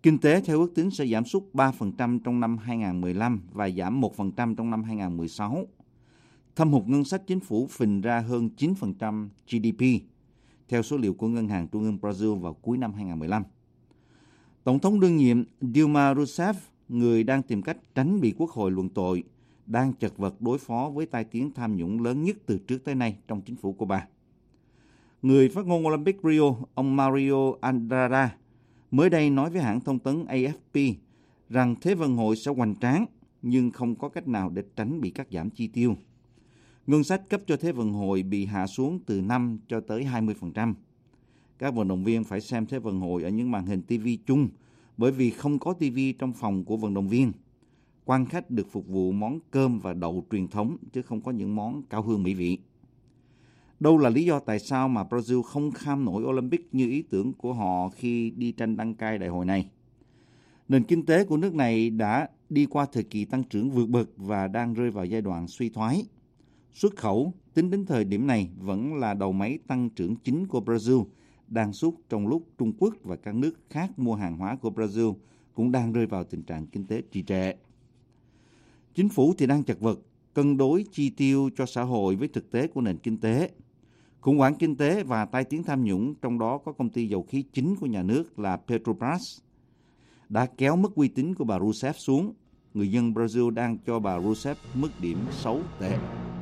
Kinh tế theo ước tính sẽ giảm sút 3% trong năm 2015 và giảm 1% trong năm 2016. Thâm hụt ngân sách chính phủ phình ra hơn 9% GDP, theo số liệu của Ngân hàng Trung ương Brazil vào cuối năm 2015. Tổng thống đương nhiệm Dilma Rousseff, người đang tìm cách tránh bị quốc hội luận tội, đang chật vật đối phó với tai tiếng tham nhũng lớn nhất từ trước tới nay trong chính phủ của bà. Người phát ngôn Olympic Rio, ông Mario Andrada, mới đây nói với hãng thông tấn AFP rằng Thế vận hội sẽ hoành tráng, nhưng không có cách nào để tránh bị cắt giảm chi tiêu. Ngân sách cấp cho Thế vận hội bị hạ xuống từ 5 cho tới 20%. Các vận động viên phải xem Thế vận hội ở những màn hình TV chung bởi vì không có TV trong phòng của vận động viên. Quan khách được phục vụ món cơm và đậu truyền thống chứ không có những món cao hương mỹ vị. Đâu là lý do tại sao mà Brazil không kham nổi Olympic như ý tưởng của họ khi đi tranh đăng cai đại hội này? Nền kinh tế của nước này đã đi qua thời kỳ tăng trưởng vượt bậc và đang rơi vào giai đoạn suy thoái. Xuất khẩu tính đến thời điểm này vẫn là đầu máy tăng trưởng chính của Brazil, đang sút trong lúc Trung Quốc và các nước khác mua hàng hóa của Brazil cũng đang rơi vào tình trạng kinh tế trì trệ. Chính phủ thì đang chật vật, cân đối chi tiêu cho xã hội với thực tế của nền kinh tế. Khủng hoảng kinh tế và tai tiếng tham nhũng, trong đó có công ty dầu khí chính của nhà nước là Petrobras, đã kéo mức uy tín của bà Rousseff xuống. Người dân Brazil đang cho bà Rousseff mức điểm xấu tệ.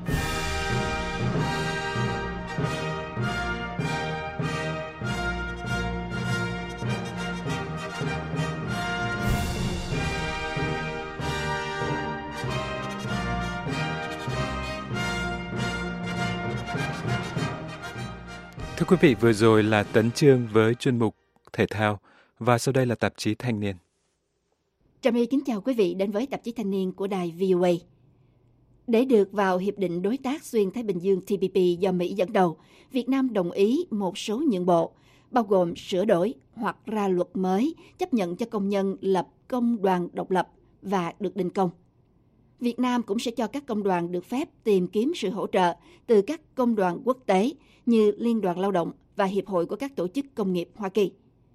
Thưa quý vị, vừa rồi là Tấn Chương với chuyên mục Thể thao và sau đây là tạp chí Thanh niên. Trà My kính chào quý vị đến với tạp chí Thanh niên của đài VOA. Để được vào Hiệp định Đối tác Xuyên Thái Bình Dương TPP do Mỹ dẫn đầu, Việt Nam đồng ý một số nhượng bộ, bao gồm sửa đổi hoặc ra luật mới chấp nhận cho công nhân lập công đoàn độc lập và được đình công. Việt Nam cũng sẽ cho các công đoàn được phép tìm kiếm sự hỗ trợ từ các công đoàn quốc tế như Liên đoàn Lao động và Hiệp hội của các tổ chức công nghiệp Hoa Kỳ.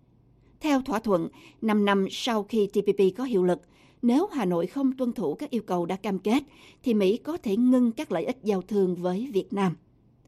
Theo thỏa thuận, 5 năm sau khi TPP có hiệu lực, nếu Hà Nội không tuân thủ các yêu cầu đã cam kết, thì Mỹ có thể ngưng các lợi ích giao thương với Việt Nam.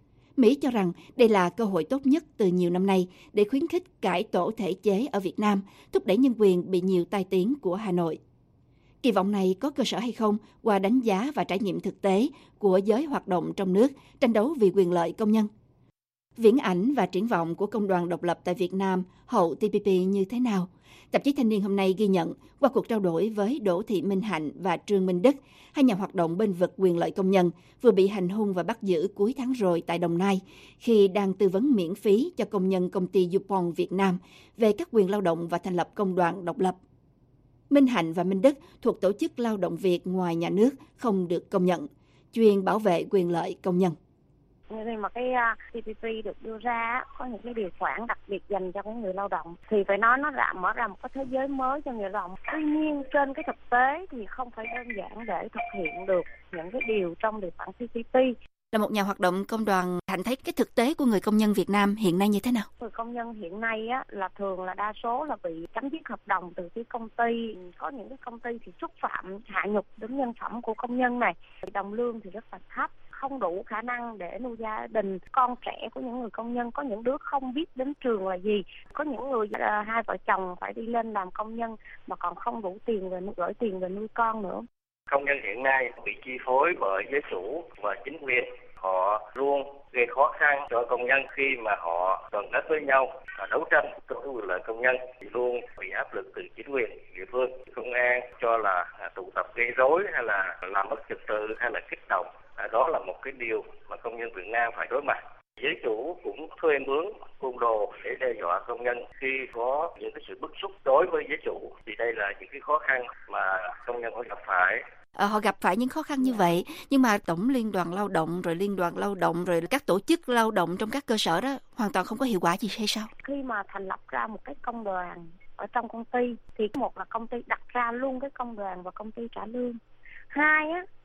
Mỹ cho rằng đây là cơ hội tốt nhất từ nhiều năm nay để khuyến khích cải tổ thể chế ở Việt Nam, thúc đẩy nhân quyền bị nhiều tai tiếng của Hà Nội. Kỳ vọng này có cơ sở hay không qua đánh giá và trải nghiệm thực tế của giới hoạt động trong nước tranh đấu vì quyền lợi công nhân? Viễn ảnh và triển vọng của công đoàn độc lập tại Việt Nam hậu TPP như thế nào? Tạp chí Thanh niên hôm nay ghi nhận qua cuộc trao đổi với Đỗ Thị Minh Hạnh và Trương Minh Đức, hai nhà hoạt động bên vực quyền lợi công nhân vừa bị hành hung và bắt giữ cuối tháng rồi tại Đồng Nai khi đang tư vấn miễn phí cho công nhân công ty Dupont Việt Nam về các quyền lao động và thành lập công đoàn độc lập. Minh Hạnh và Minh Đức thuộc Tổ chức Lao động Việt ngoài nhà nước không được công nhận, chuyên bảo vệ quyền lợi công nhân. Khi mà cái TPP được đưa ra có những cái điều khoản đặc biệt dành cho cái người lao động thì phải nói nó mở ra một cái thế giới mới cho người lao động. Tuy nhiên trên cái thực tế thì không phải đơn giản để thực hiện được những cái điều trong điều khoản TPP. Là một nhà hoạt động công đoàn, Hạnh thấy cái thực tế của người công nhân Việt Nam hiện nay như thế nào? Người công nhân hiện nay á, là thường là đa số là bị chấm dứt hợp đồng từ phía công ty. Có những cái công ty thì xúc phạm hạ nhục đến nhân phẩm của công nhân này. Đồng lương thì rất là thấp, không đủ khả năng để nuôi gia đình. Con trẻ của những người công nhân, có những đứa không biết đến trường là gì. Có những người hai vợ chồng phải đi lên làm công nhân mà còn không đủ tiền về gửi tiền về nuôi con nữa. Công nhân hiện nay bị chi phối bởi giới chủ và chính quyền. Họ luôn gây khó khăn cho công nhân khi mà họ đoàn kết với nhau và đấu tranh cho cái quyền lợi công nhân, thì luôn bị áp lực từ chính quyền địa phương, công an cho là tụ tập gây rối hay là làm mất trật tự hay là kích động. Đó là một cái điều mà công nhân Việt Nam phải đối mặt. Giới chủ cũng thuê mướn côn đồ để đe dọa công nhân khi có những cái sự bức xúc đối với giới chủ, thì đây là những cái khó khăn mà công nhân họ gặp phải. Họ gặp phải những khó khăn như vậy, nhưng mà Tổng Liên đoàn Lao động, rồi Liên đoàn Lao động, rồi các tổ chức lao động trong các cơ sở đó hoàn toàn không có hiệu quả gì hay sao? Khi mà thành lập ra một cái công đoàn ở trong công ty, thì một là công ty đặt ra luôn cái công đoàn và công ty trả lương. Hai á,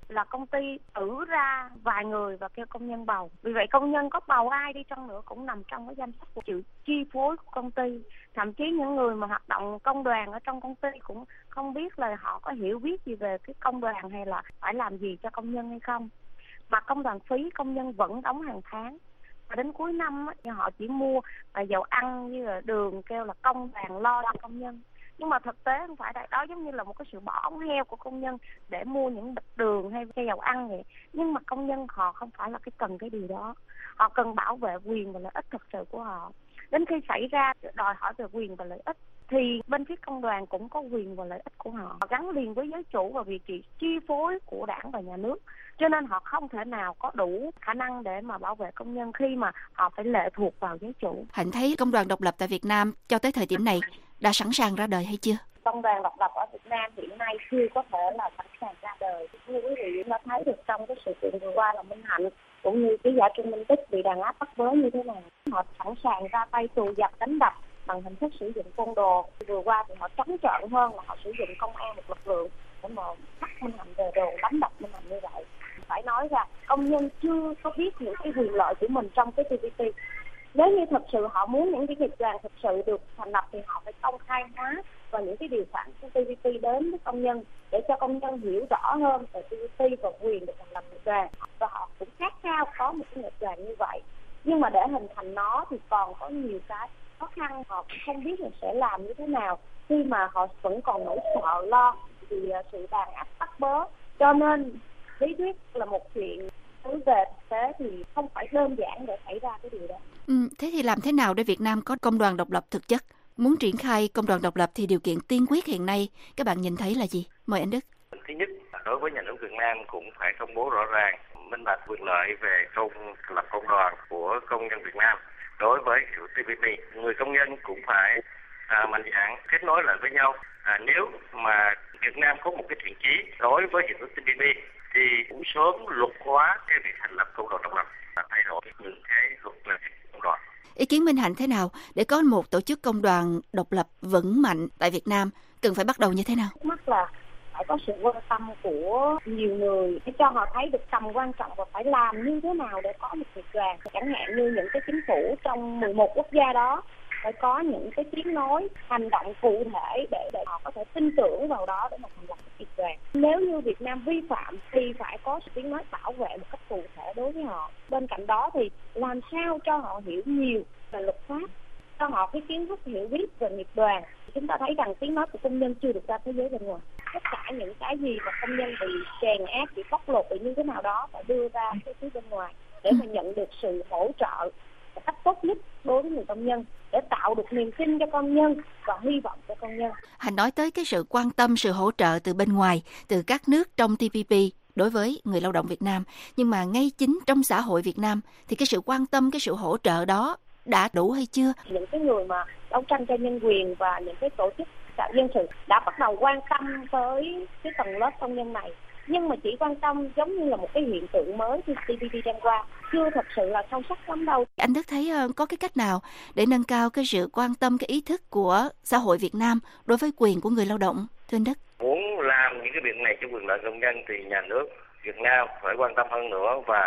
là công ty cử ra vài người và kêu công nhân bầu. Vì vậy công nhân có bầu ai đi chăng nữa cũng nằm trong cái danh sách của chịu chi phối của công ty. Thậm chí những người mà hoạt động công đoàn ở trong công ty cũng không biết là họ có hiểu biết gì về cái công đoàn hay là phải làm gì cho công nhân hay không. Mà công đoàn phí công nhân vẫn đóng hàng tháng. Và đến cuối năm thì họ chỉ mua dầu ăn như là đường, kêu là công đoàn lo cho công nhân. Nhưng mà thực tế không phải, đó giống như là một cái sự bỏ ống heo của công nhân để mua những bịch đường hay cái dầu ăn vậy. Nhưng mà công nhân họ không phải là cần cái điều đó. Họ cần bảo vệ quyền và lợi ích thực sự của họ. Đến khi xảy ra đòi hỏi về quyền và lợi ích thì bên phía công đoàn cũng có quyền và lợi ích của họ. Họ gắn liền với giới chủ và vị trí chi phối của đảng và nhà nước. Cho nên họ không thể nào có đủ khả năng để mà bảo vệ công nhân khi mà họ phải lệ thuộc vào giới chủ. Hạnh thấy công đoàn độc lập tại Việt Nam cho tới thời điểm này đã sẵn sàng ra đời hay chưa? Công đoàn độc lập ở Việt Nam hiện nay chưa có thể là sẵn sàng ra đời. Như quý vị đã thấy được trong cái sự kiện vừa qua là Minh Hạnh cũng như cái Giả Trung Minh Tích bị đàn áp bắt bớ như thế này. Họ sẵn sàng ra tay tù dập đánh đập bằng hình thức sử dụng côn đồ. Vừa qua thì họ trắng trợn hơn là họ sử dụng công an một lực lượng để mà bắt Minh Hạnh về đồ đánh đập Minh Hạnh như vậy. Phải nói ra công nhân chưa có biết những cái quyền lợi của mình trong cái TPP. Nếu như thật sự họ muốn những cái nghiệp đoàn thực sự được thành lập thì họ phải công khai hóa và những cái điều khoản của TPP đến với công nhân để cho công nhân hiểu rõ hơn về TPP và quyền được thành lập nghiệp đoàn. Và họ cũng khát khao có một cái nghiệp đoàn như vậy. Nhưng mà để hình thành nó thì còn có nhiều cái khó khăn, họ cũng không biết là sẽ làm như thế nào khi mà họ vẫn còn nỗi sợ lo vì sự đàn áp bắt bớ. Cho nên lý thuyết là một chuyện, đối về thực tế thì không phải đơn giản để xảy ra cái điều đó. Thế thì làm thế nào để Việt Nam có công đoàn độc lập thực chất? Muốn triển khai công đoàn độc lập thì điều kiện tiên quyết hiện nay các bạn nhìn thấy là gì? Mời anh Đức. Thứ nhất, đối với nhà nước Việt Nam cũng phải công bố rõ ràng, minh bạch quyền lợi về lập công đoàn của công nhân Việt Nam. Đối với TPP, người công nhân cũng phải mạnh dạn kết nối lại với nhau. Nếu mà Việt Nam có một cái thiện chí đối với hiệp ước TPP thì cũng sớm luật hóa cái việc thành lập công đoàn độc lập và thay đổi những cái luật về công đoàn. Ý kiến Minh Hạnh thế nào để có một tổ chức công đoàn độc lập vững mạnh tại Việt Nam cần phải bắt đầu như thế nào? Mắt là phải có sự quan tâm của nhiều người để cho họ thấy được tầm quan trọng và phải làm như thế nào để có một nghiệp đoàn. Chẳng hạn như những cái chính phủ trong 11 quốc gia đó phải có những cái tiếng nói, hành động cụ thể để họ có thể tin tưởng vào đó để mà thành lập nghiệp đoàn. Nếu như Việt Nam vi phạm thì phải có sự tiếng nói bảo vệ một cách cụ thể đối với họ. Bên cạnh đó thì làm sao cho họ hiểu nhiều về luật pháp, cho họ cái kiến thức hiểu biết về nghiệp đoàn. Chúng ta thấy rằng tiếng nói của công nhân chưa được ra thế giới bên ngoài. Tất cả những cái gì mà công nhân bị chèn ép, bị bóc lột, bị như thế nào đó phải đưa ra cái phía bên ngoài để mà nhận được sự hỗ trợ một cách tốt nhất đối với người công nhân, để tạo được niềm tin cho công nhân và hy vọng cho công nhân. Hạnh nói tới cái sự quan tâm, sự hỗ trợ từ bên ngoài, từ các nước trong TPP đối với người lao động Việt Nam. Nhưng mà ngay chính trong xã hội Việt Nam thì cái sự quan tâm, cái sự hỗ trợ đó đã đủ hay chưa? Những cái người mà đấu tranh cho nhân quyền và những cái tổ chức dân sự đã bắt đầu quan tâm tới cái tầng lớp công nhân này. Nhưng mà chỉ quan tâm giống như là một cái hiện tượng mới khi TPP đang qua, chưa thật sự là sâu sắc lắm đâu. Anh Đức thấy có cái cách nào để nâng cao cái sự quan tâm, cái ý thức của xã hội Việt Nam đối với quyền của người lao động, thưa anh Đức? Muốn làm những cái việc này cho quyền lợi công nhân thì nhà nước Việt Nam phải quan tâm hơn nữa và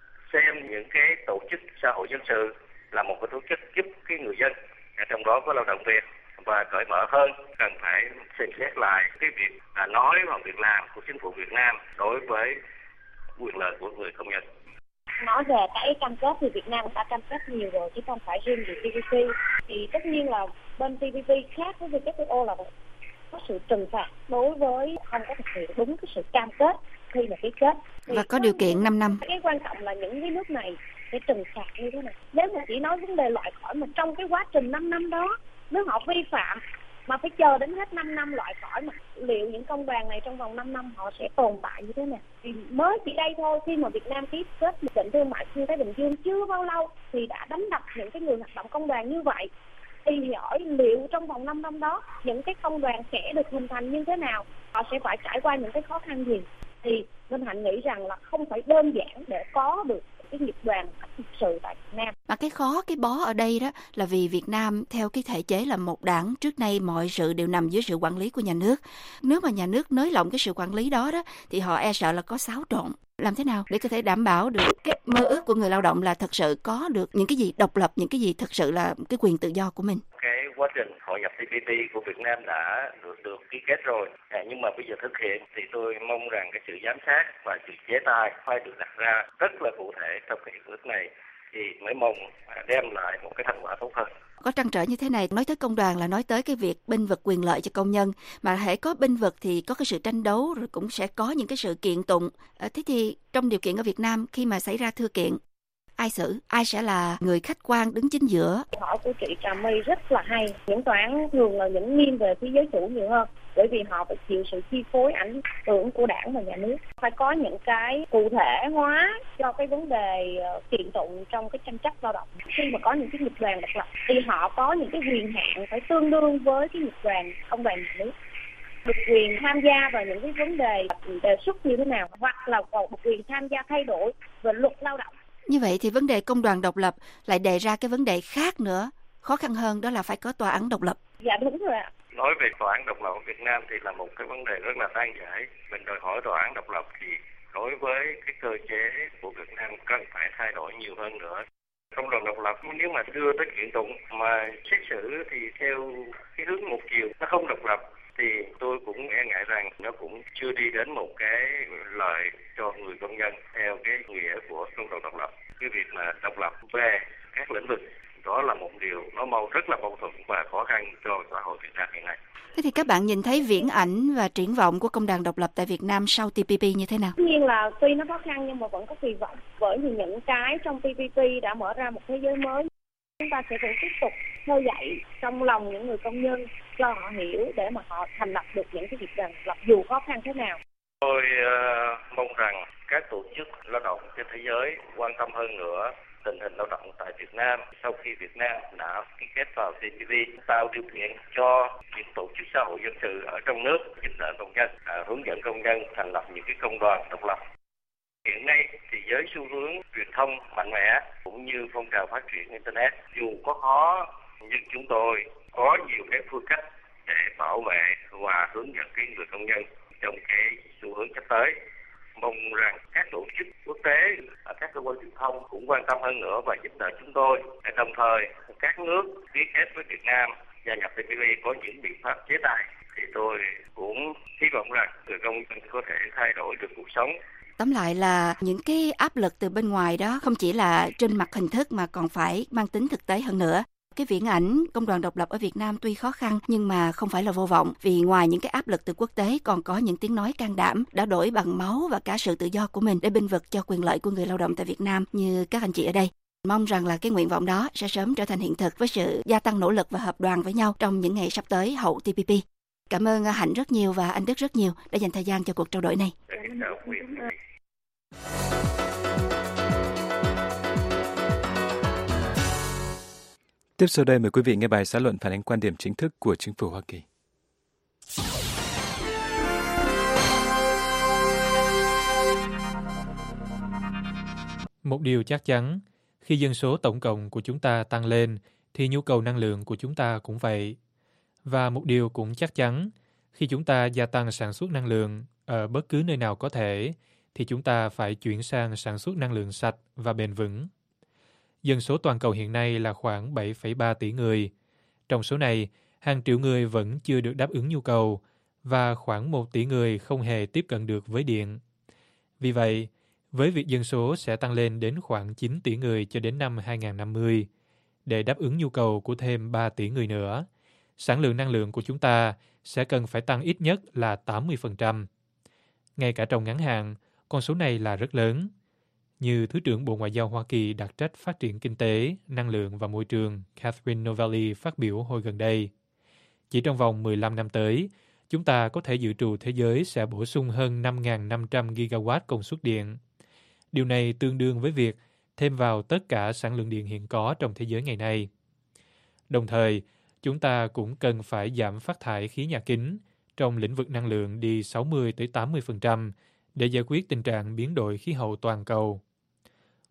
xem những cái tổ chức xã hội dân sự là một cái tổ chức giúp cái người dân, trong đó có lao động Việt, và cởi mở hơn, cần phải xem xét lại cái việc nói hoặc việc làm của chính phủ Việt Nam đối với quyền lợi của người công nhân. Nói về cái cam kết thì Việt Nam đã cam kết nhiều rồi, chứ không phải riêng về TPP. Thì tất nhiên là bên TPP khác với WTO là có sự trừng phạt đối với không có thực hiện đúng cái sự cam kết khi mà ký kết. Và có điều kiện 5 năm. Cái quan trọng là những cái nước này để trừng phạt như thế này. Nếu mà chỉ nói vấn đề loại khỏi mà trong cái quá trình 5 năm đó, nếu họ vi phạm mà phải chờ đến hết 5 năm loại khỏi, mà liệu những công đoàn này trong vòng 5 năm họ sẽ tồn tại như thế nào? Thì mới chỉ đây thôi, khi mà Việt Nam ký kết hiệp định thương mại xuyên Thái Bình Dương chưa bao lâu thì đã đánh đập những cái người hoạt động công đoàn như vậy. Thì hỏi liệu trong vòng 5 năm đó những cái công đoàn sẽ được hình thành như thế nào? Họ sẽ phải trải qua những cái khó khăn gì? Thì Minh Hạnh nghĩ rằng là không phải đơn giản để có được cái nghiệp đoàn thực sự tại Việt Nam. Mặt cái khó, cái bó ở đây đó là vì Việt Nam theo cái thể chế là một đảng, trước nay mọi sự đều nằm dưới sự quản lý của nhà nước. Nếu mà nhà nước nới lỏng cái sự quản lý đó thì họ e sợ là có xáo trộn. Làm thế nào để có thể đảm bảo được cái mơ ước của người lao động là thật sự có được những cái gì độc lập, những cái gì thật sự là cái quyền tự do của mình? Cái quá trình hội nhập TPP của Việt Nam đã được ký kết rồi, nhưng mà bây giờ thực hiện thì tôi mong rằng cái sự giám sát và sự chế tài phải được đặt ra rất là cụ thể trong cái hiệp ước này, thì mới mong đem lại một cái thành quả tốt hơn. Có trăn trở như thế này, nói tới công đoàn là nói tới cái việc bênh vực quyền lợi cho công nhân, mà hễ có bênh vực thì có cái sự tranh đấu, rồi cũng sẽ có những cái sự kiện tụng. Thế thì trong điều kiện ở Việt Nam, khi mà xảy ra thưa kiện, ai xử, ai sẽ là người khách quan đứng chính giữa? Hỏi của chị Trà My rất là hay. Những tòa án thường là những nghiêng về phía giới chủ nhiều hơn, bởi vì họ phải chịu sự chi phối ảnh hưởng của đảng và nhà nước. Phải có những cái cụ thể hóa cho cái vấn đề kiện tụng trong cái tranh chấp lao động. Khi mà có những cái nghiệp đoàn độc lập thì họ có những cái quyền hạn phải tương đương với cái nghiệp đoàn công đoàn nhà nước, được quyền tham gia vào những cái vấn đề đề xuất như thế nào, hoặc là còn được quyền tham gia thay đổi về luật lao động. Như vậy thì vấn đề công đoàn độc lập lại đề ra cái vấn đề khác nữa, khó khăn hơn, đó là phải có tòa án độc lập. Dạ đúng rồi ạ. Nói về tòa án độc lập ở Việt Nam thì là một cái vấn đề rất là nan giải. Mình đòi hỏi tòa án độc lập thì đối với cái cơ chế của Việt Nam cần phải thay đổi nhiều hơn nữa. Công đoàn độc lập nếu mà đưa tới kiện tụng mà xét xử thì theo cái hướng một chiều, nó không độc lập, thì tôi cũng e ngại rằng nó cũng chưa đi đến một cái lợi cho người công nhân theo cái nghĩa của công đoàn độc lập. Cái việc mà độc lập về các lĩnh vực, đó là một điều nó rất là mâu thuẫn và khó khăn cho xã hội Việt Nam hiện nay. Thế thì các bạn nhìn thấy viễn ảnh và triển vọng của công đoàn độc lập tại Việt Nam sau TPP như thế nào? Tất nhiên là tuy nó khó khăn nhưng mà vẫn có kỳ vọng, bởi vì những cái trong TPP đã mở ra một thế giới mới. Chúng ta sẽ vẫn tiếp tục khơi dậy trong lòng những người công nhân cho họ hiểu để mà họ thành lập được những cái nghiệp đoàn độc lập dù khó khăn thế nào. Tôi mong rằng các tổ chức lao động trên thế giới quan tâm hơn nữa tình hình lao động tại Việt Nam sau khi Việt Nam đã ký kết vào TPP, tạo điều kiện cho những tổ chức xã hội dân sự ở trong nước giúp đỡ công nhân, hướng dẫn công nhân thành lập những cái công đoàn độc lập. Hiện nay thì với xu hướng truyền thông mạnh mẽ cũng như phong trào phát triển Internet, dù có khó nhưng chúng tôi có nhiều cái phương cách để bảo vệ và hướng dẫn cái người công nhân trong cái xu hướng sắp tới. Mong rằng các tổ chức quốc tế, các cơ quan truyền thông cũng quan tâm hơn nữa và giúp đỡ chúng tôi. Đồng thời, các nước ký kết với Việt Nam gia nhập TPP có những biện pháp chế tài, thì tôi cũng hy vọng rằng người công nhân có thể thay đổi được cuộc sống. Tóm lại là những cái áp lực từ bên ngoài đó không chỉ là trên mặt hình thức mà còn phải mang tính thực tế hơn nữa. Cái viễn ảnh công đoàn độc lập ở Việt Nam tuy khó khăn nhưng mà không phải là vô vọng, vì ngoài những cái áp lực từ quốc tế còn có những tiếng nói can đảm đã đổi bằng máu và cả sự tự do của mình để bênh vực cho quyền lợi của người lao động tại Việt Nam như các anh chị ở đây. Mong rằng là cái nguyện vọng đó sẽ sớm trở thành hiện thực với sự gia tăng nỗ lực và hợp đoàn với nhau trong những ngày sắp tới hậu TPP. Cảm ơn Hạnh rất nhiều và anh Đức rất nhiều đã dành thời gian cho cuộc trao đổi này. Tiếp sau đây mời quý vị nghe bài xã luận phản ánh quan điểm chính thức của chính phủ Hoa Kỳ. Một điều chắc chắn, khi dân số tổng cộng của chúng ta tăng lên, thì nhu cầu năng lượng của chúng ta cũng vậy. Và một điều cũng chắc chắn, khi chúng ta gia tăng sản xuất năng lượng ở bất cứ nơi nào có thể, thì chúng ta phải chuyển sang sản xuất năng lượng sạch và bền vững. Dân số toàn cầu hiện nay là khoảng 7,3 tỷ người. Trong số này, hàng triệu người vẫn chưa được đáp ứng nhu cầu và khoảng 1 tỷ người không hề tiếp cận được với điện. Vì vậy, với việc dân số sẽ tăng lên đến khoảng 9 tỷ người cho đến năm 2050, để đáp ứng nhu cầu của thêm 3 tỷ người nữa, sản lượng năng lượng của chúng ta sẽ cần phải tăng ít nhất là 80%. Ngay cả trong ngắn hạn, con số này là rất lớn. Như Thứ trưởng Bộ Ngoại giao Hoa Kỳ đặc trách phát triển kinh tế, năng lượng và môi trường Catherine Novelli phát biểu hồi gần đây. Chỉ trong vòng 15 năm tới, chúng ta có thể dự trù thế giới sẽ bổ sung hơn 5.500 gigawatt công suất điện. Điều này tương đương với việc thêm vào tất cả sản lượng điện hiện có trong thế giới ngày nay. Đồng thời, chúng ta cũng cần phải giảm phát thải khí nhà kính trong lĩnh vực năng lượng đi 60-80% để giải quyết tình trạng biến đổi khí hậu toàn cầu.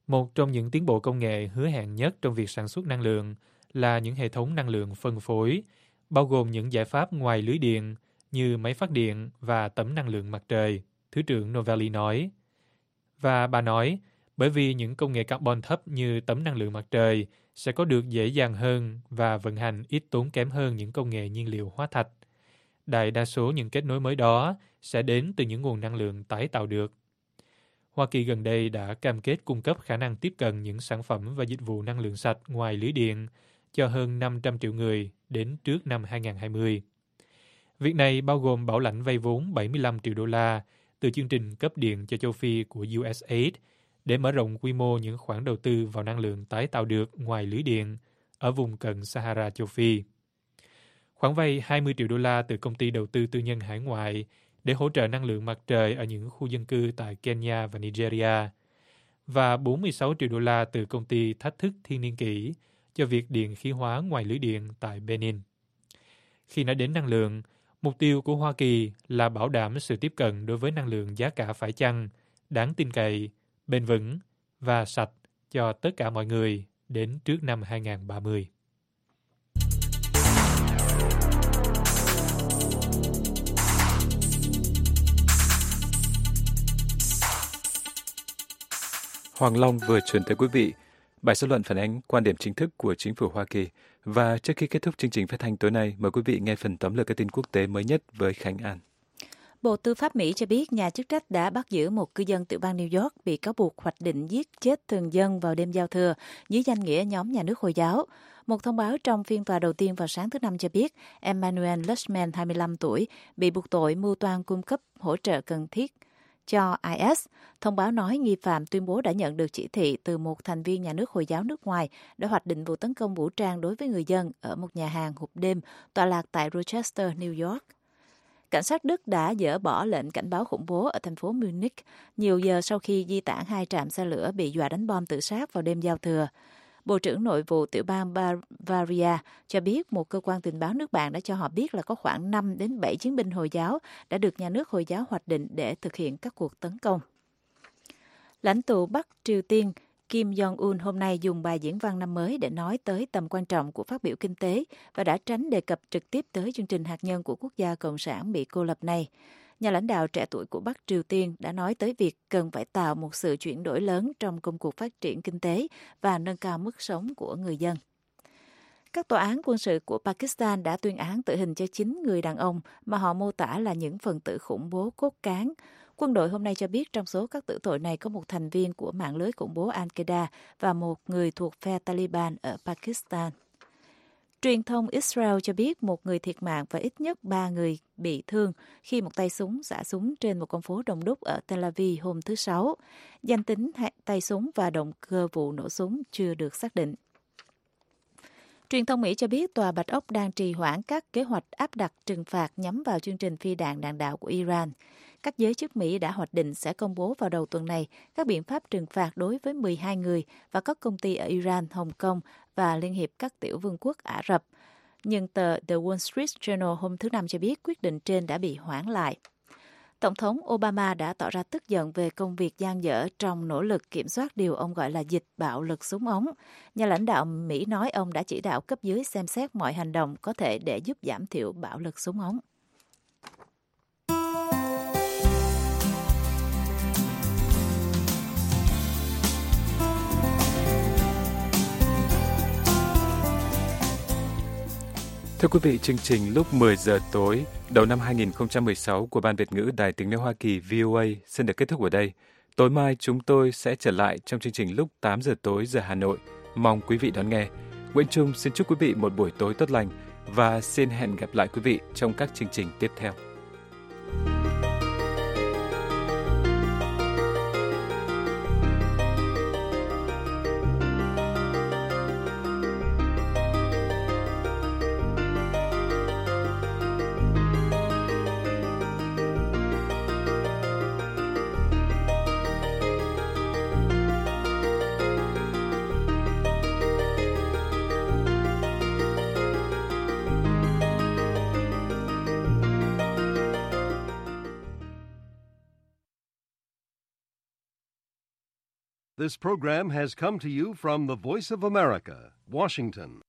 Một trong những tiến bộ công nghệ hứa hẹn nhất trong việc sản xuất năng lượng là những hệ thống năng lượng phân phối, bao gồm những giải pháp ngoài lưới điện như máy phát điện và tấm năng lượng mặt trời, Thứ trưởng Novelli nói. Và bà nói, bởi vì những công nghệ carbon thấp như tấm năng lượng mặt trời sẽ có được dễ dàng hơn và vận hành ít tốn kém hơn những công nghệ nhiên liệu hóa thạch. Đại đa số những kết nối mới đó sẽ đến từ những nguồn năng lượng tái tạo được. Hoa Kỳ gần đây đã cam kết cung cấp khả năng tiếp cận những sản phẩm và dịch vụ năng lượng sạch ngoài lưới điện cho hơn 500 triệu người đến trước năm 2020. Việc này bao gồm bảo lãnh vay vốn 75 triệu đô la từ chương trình cấp điện cho châu Phi của USAID để mở rộng quy mô những khoản đầu tư vào năng lượng tái tạo được ngoài lưới điện ở vùng cận Sahara châu Phi. Khoản vay 20 triệu đô la từ công ty đầu tư tư nhân hải ngoại để hỗ trợ năng lượng mặt trời ở những khu dân cư tại Kenya và Nigeria, và 46 triệu đô la từ công ty Thách thức thiên niên kỷ cho việc điện khí hóa ngoài lưới điện tại Benin. Khi nói đến năng lượng, mục tiêu của Hoa Kỳ là bảo đảm sự tiếp cận đối với năng lượng giá cả phải chăng, đáng tin cậy, bền vững và sạch cho tất cả mọi người đến trước năm 2030. Hoàng Long vừa chuyển tới quý vị bài xã luận phản ánh quan điểm chính thức của chính phủ Hoa Kỳ. Và trước khi kết thúc chương trình phát thanh tối nay, mời quý vị nghe phần tóm lược các tin quốc tế mới nhất với Khánh An. Bộ Tư pháp Mỹ cho biết nhà chức trách đã bắt giữ một cư dân tiểu bang New York bị cáo buộc hoạch định giết chết thường dân vào đêm giao thừa dưới danh nghĩa nhóm nhà nước Hồi giáo. Một thông báo trong phiên tòa đầu tiên vào sáng thứ Năm cho biết Emmanuel Lushman, 25 tuổi, bị buộc tội mưu toan cung cấp hỗ trợ cần thiết cho IS. Thông báo nói nghi phạm tuyên bố đã nhận được chỉ thị từ một thành viên nhà nước Hồi giáo nước ngoài để hoạch định vụ tấn công vũ trang đối với người dân ở một nhà hàng hộp đêm tọa lạc tại Rochester, New York. Cảnh sát Đức đã dỡ bỏ lệnh cảnh báo khủng bố ở thành phố Munich nhiều giờ sau khi di tản 2 trạm xe lửa bị dọa đánh bom tự sát vào đêm giao thừa. Bộ trưởng Nội vụ tiểu bang Bavaria cho biết một cơ quan tình báo nước bạn đã cho họ biết là có khoảng 5 đến 7 chiến binh Hồi giáo đã được nhà nước Hồi giáo hoạch định để thực hiện các cuộc tấn công. Lãnh tụ Bắc Triều Tiên Kim Jong-un hôm nay dùng bài diễn văn năm mới để nói tới tầm quan trọng của phát biểu kinh tế và đã tránh đề cập trực tiếp tới chương trình hạt nhân của quốc gia Cộng sản bị cô lập này. Nhà lãnh đạo trẻ tuổi của Bắc Triều Tiên đã nói tới việc cần phải tạo một sự chuyển đổi lớn trong công cuộc phát triển kinh tế và nâng cao mức sống của người dân. Các tòa án quân sự của Pakistan đã tuyên án tử hình cho 9 người đàn ông mà họ mô tả là những phần tử khủng bố cốt cán. Quân đội hôm nay cho biết trong số các tử tội này có một thành viên của mạng lưới khủng bố Al-Qaeda và một người thuộc phe Taliban ở Pakistan. Truyền thông Israel cho biết một người thiệt mạng và ít nhất 3 người bị thương khi một tay súng xả súng trên một con phố đông đúc ở Tel Aviv hôm thứ Sáu. Danh tính tay súng và động cơ vụ nổ súng chưa được xác định. Truyền thông Mỹ cho biết Tòa Bạch Ốc đang trì hoãn các kế hoạch áp đặt trừng phạt nhắm vào chương trình phi đạn đạn đạo của Iran. Các giới chức Mỹ đã hoạch định sẽ công bố vào đầu tuần này các biện pháp trừng phạt đối với 12 người và các công ty ở Iran, Hồng Kông và Liên hiệp các tiểu vương quốc Ả Rập. Nhưng tờ The Wall Street Journal hôm thứ Năm cho biết quyết định trên đã bị hoãn lại. Tổng thống Obama đã tỏ ra tức giận về công việc dang dở trong nỗ lực kiểm soát điều ông gọi là dịch bạo lực súng ống. Nhà lãnh đạo Mỹ nói ông đã chỉ đạo cấp dưới xem xét mọi hành động có thể để giúp giảm thiểu bạo lực súng ống. Thưa quý vị, chương trình lúc 10 giờ tối đầu năm 2016 của Ban Việt ngữ Đài Tiếng nói Hoa Kỳ VOA xin được kết thúc ở đây. Tối mai chúng tôi sẽ trở lại trong chương trình lúc 8 giờ tối giờ Hà Nội. Mong quý vị đón nghe. Nguyễn Trung xin chúc quý vị một buổi tối tốt lành và xin hẹn gặp lại quý vị trong các chương trình tiếp theo. This program has come to you from the Voice of America, Washington.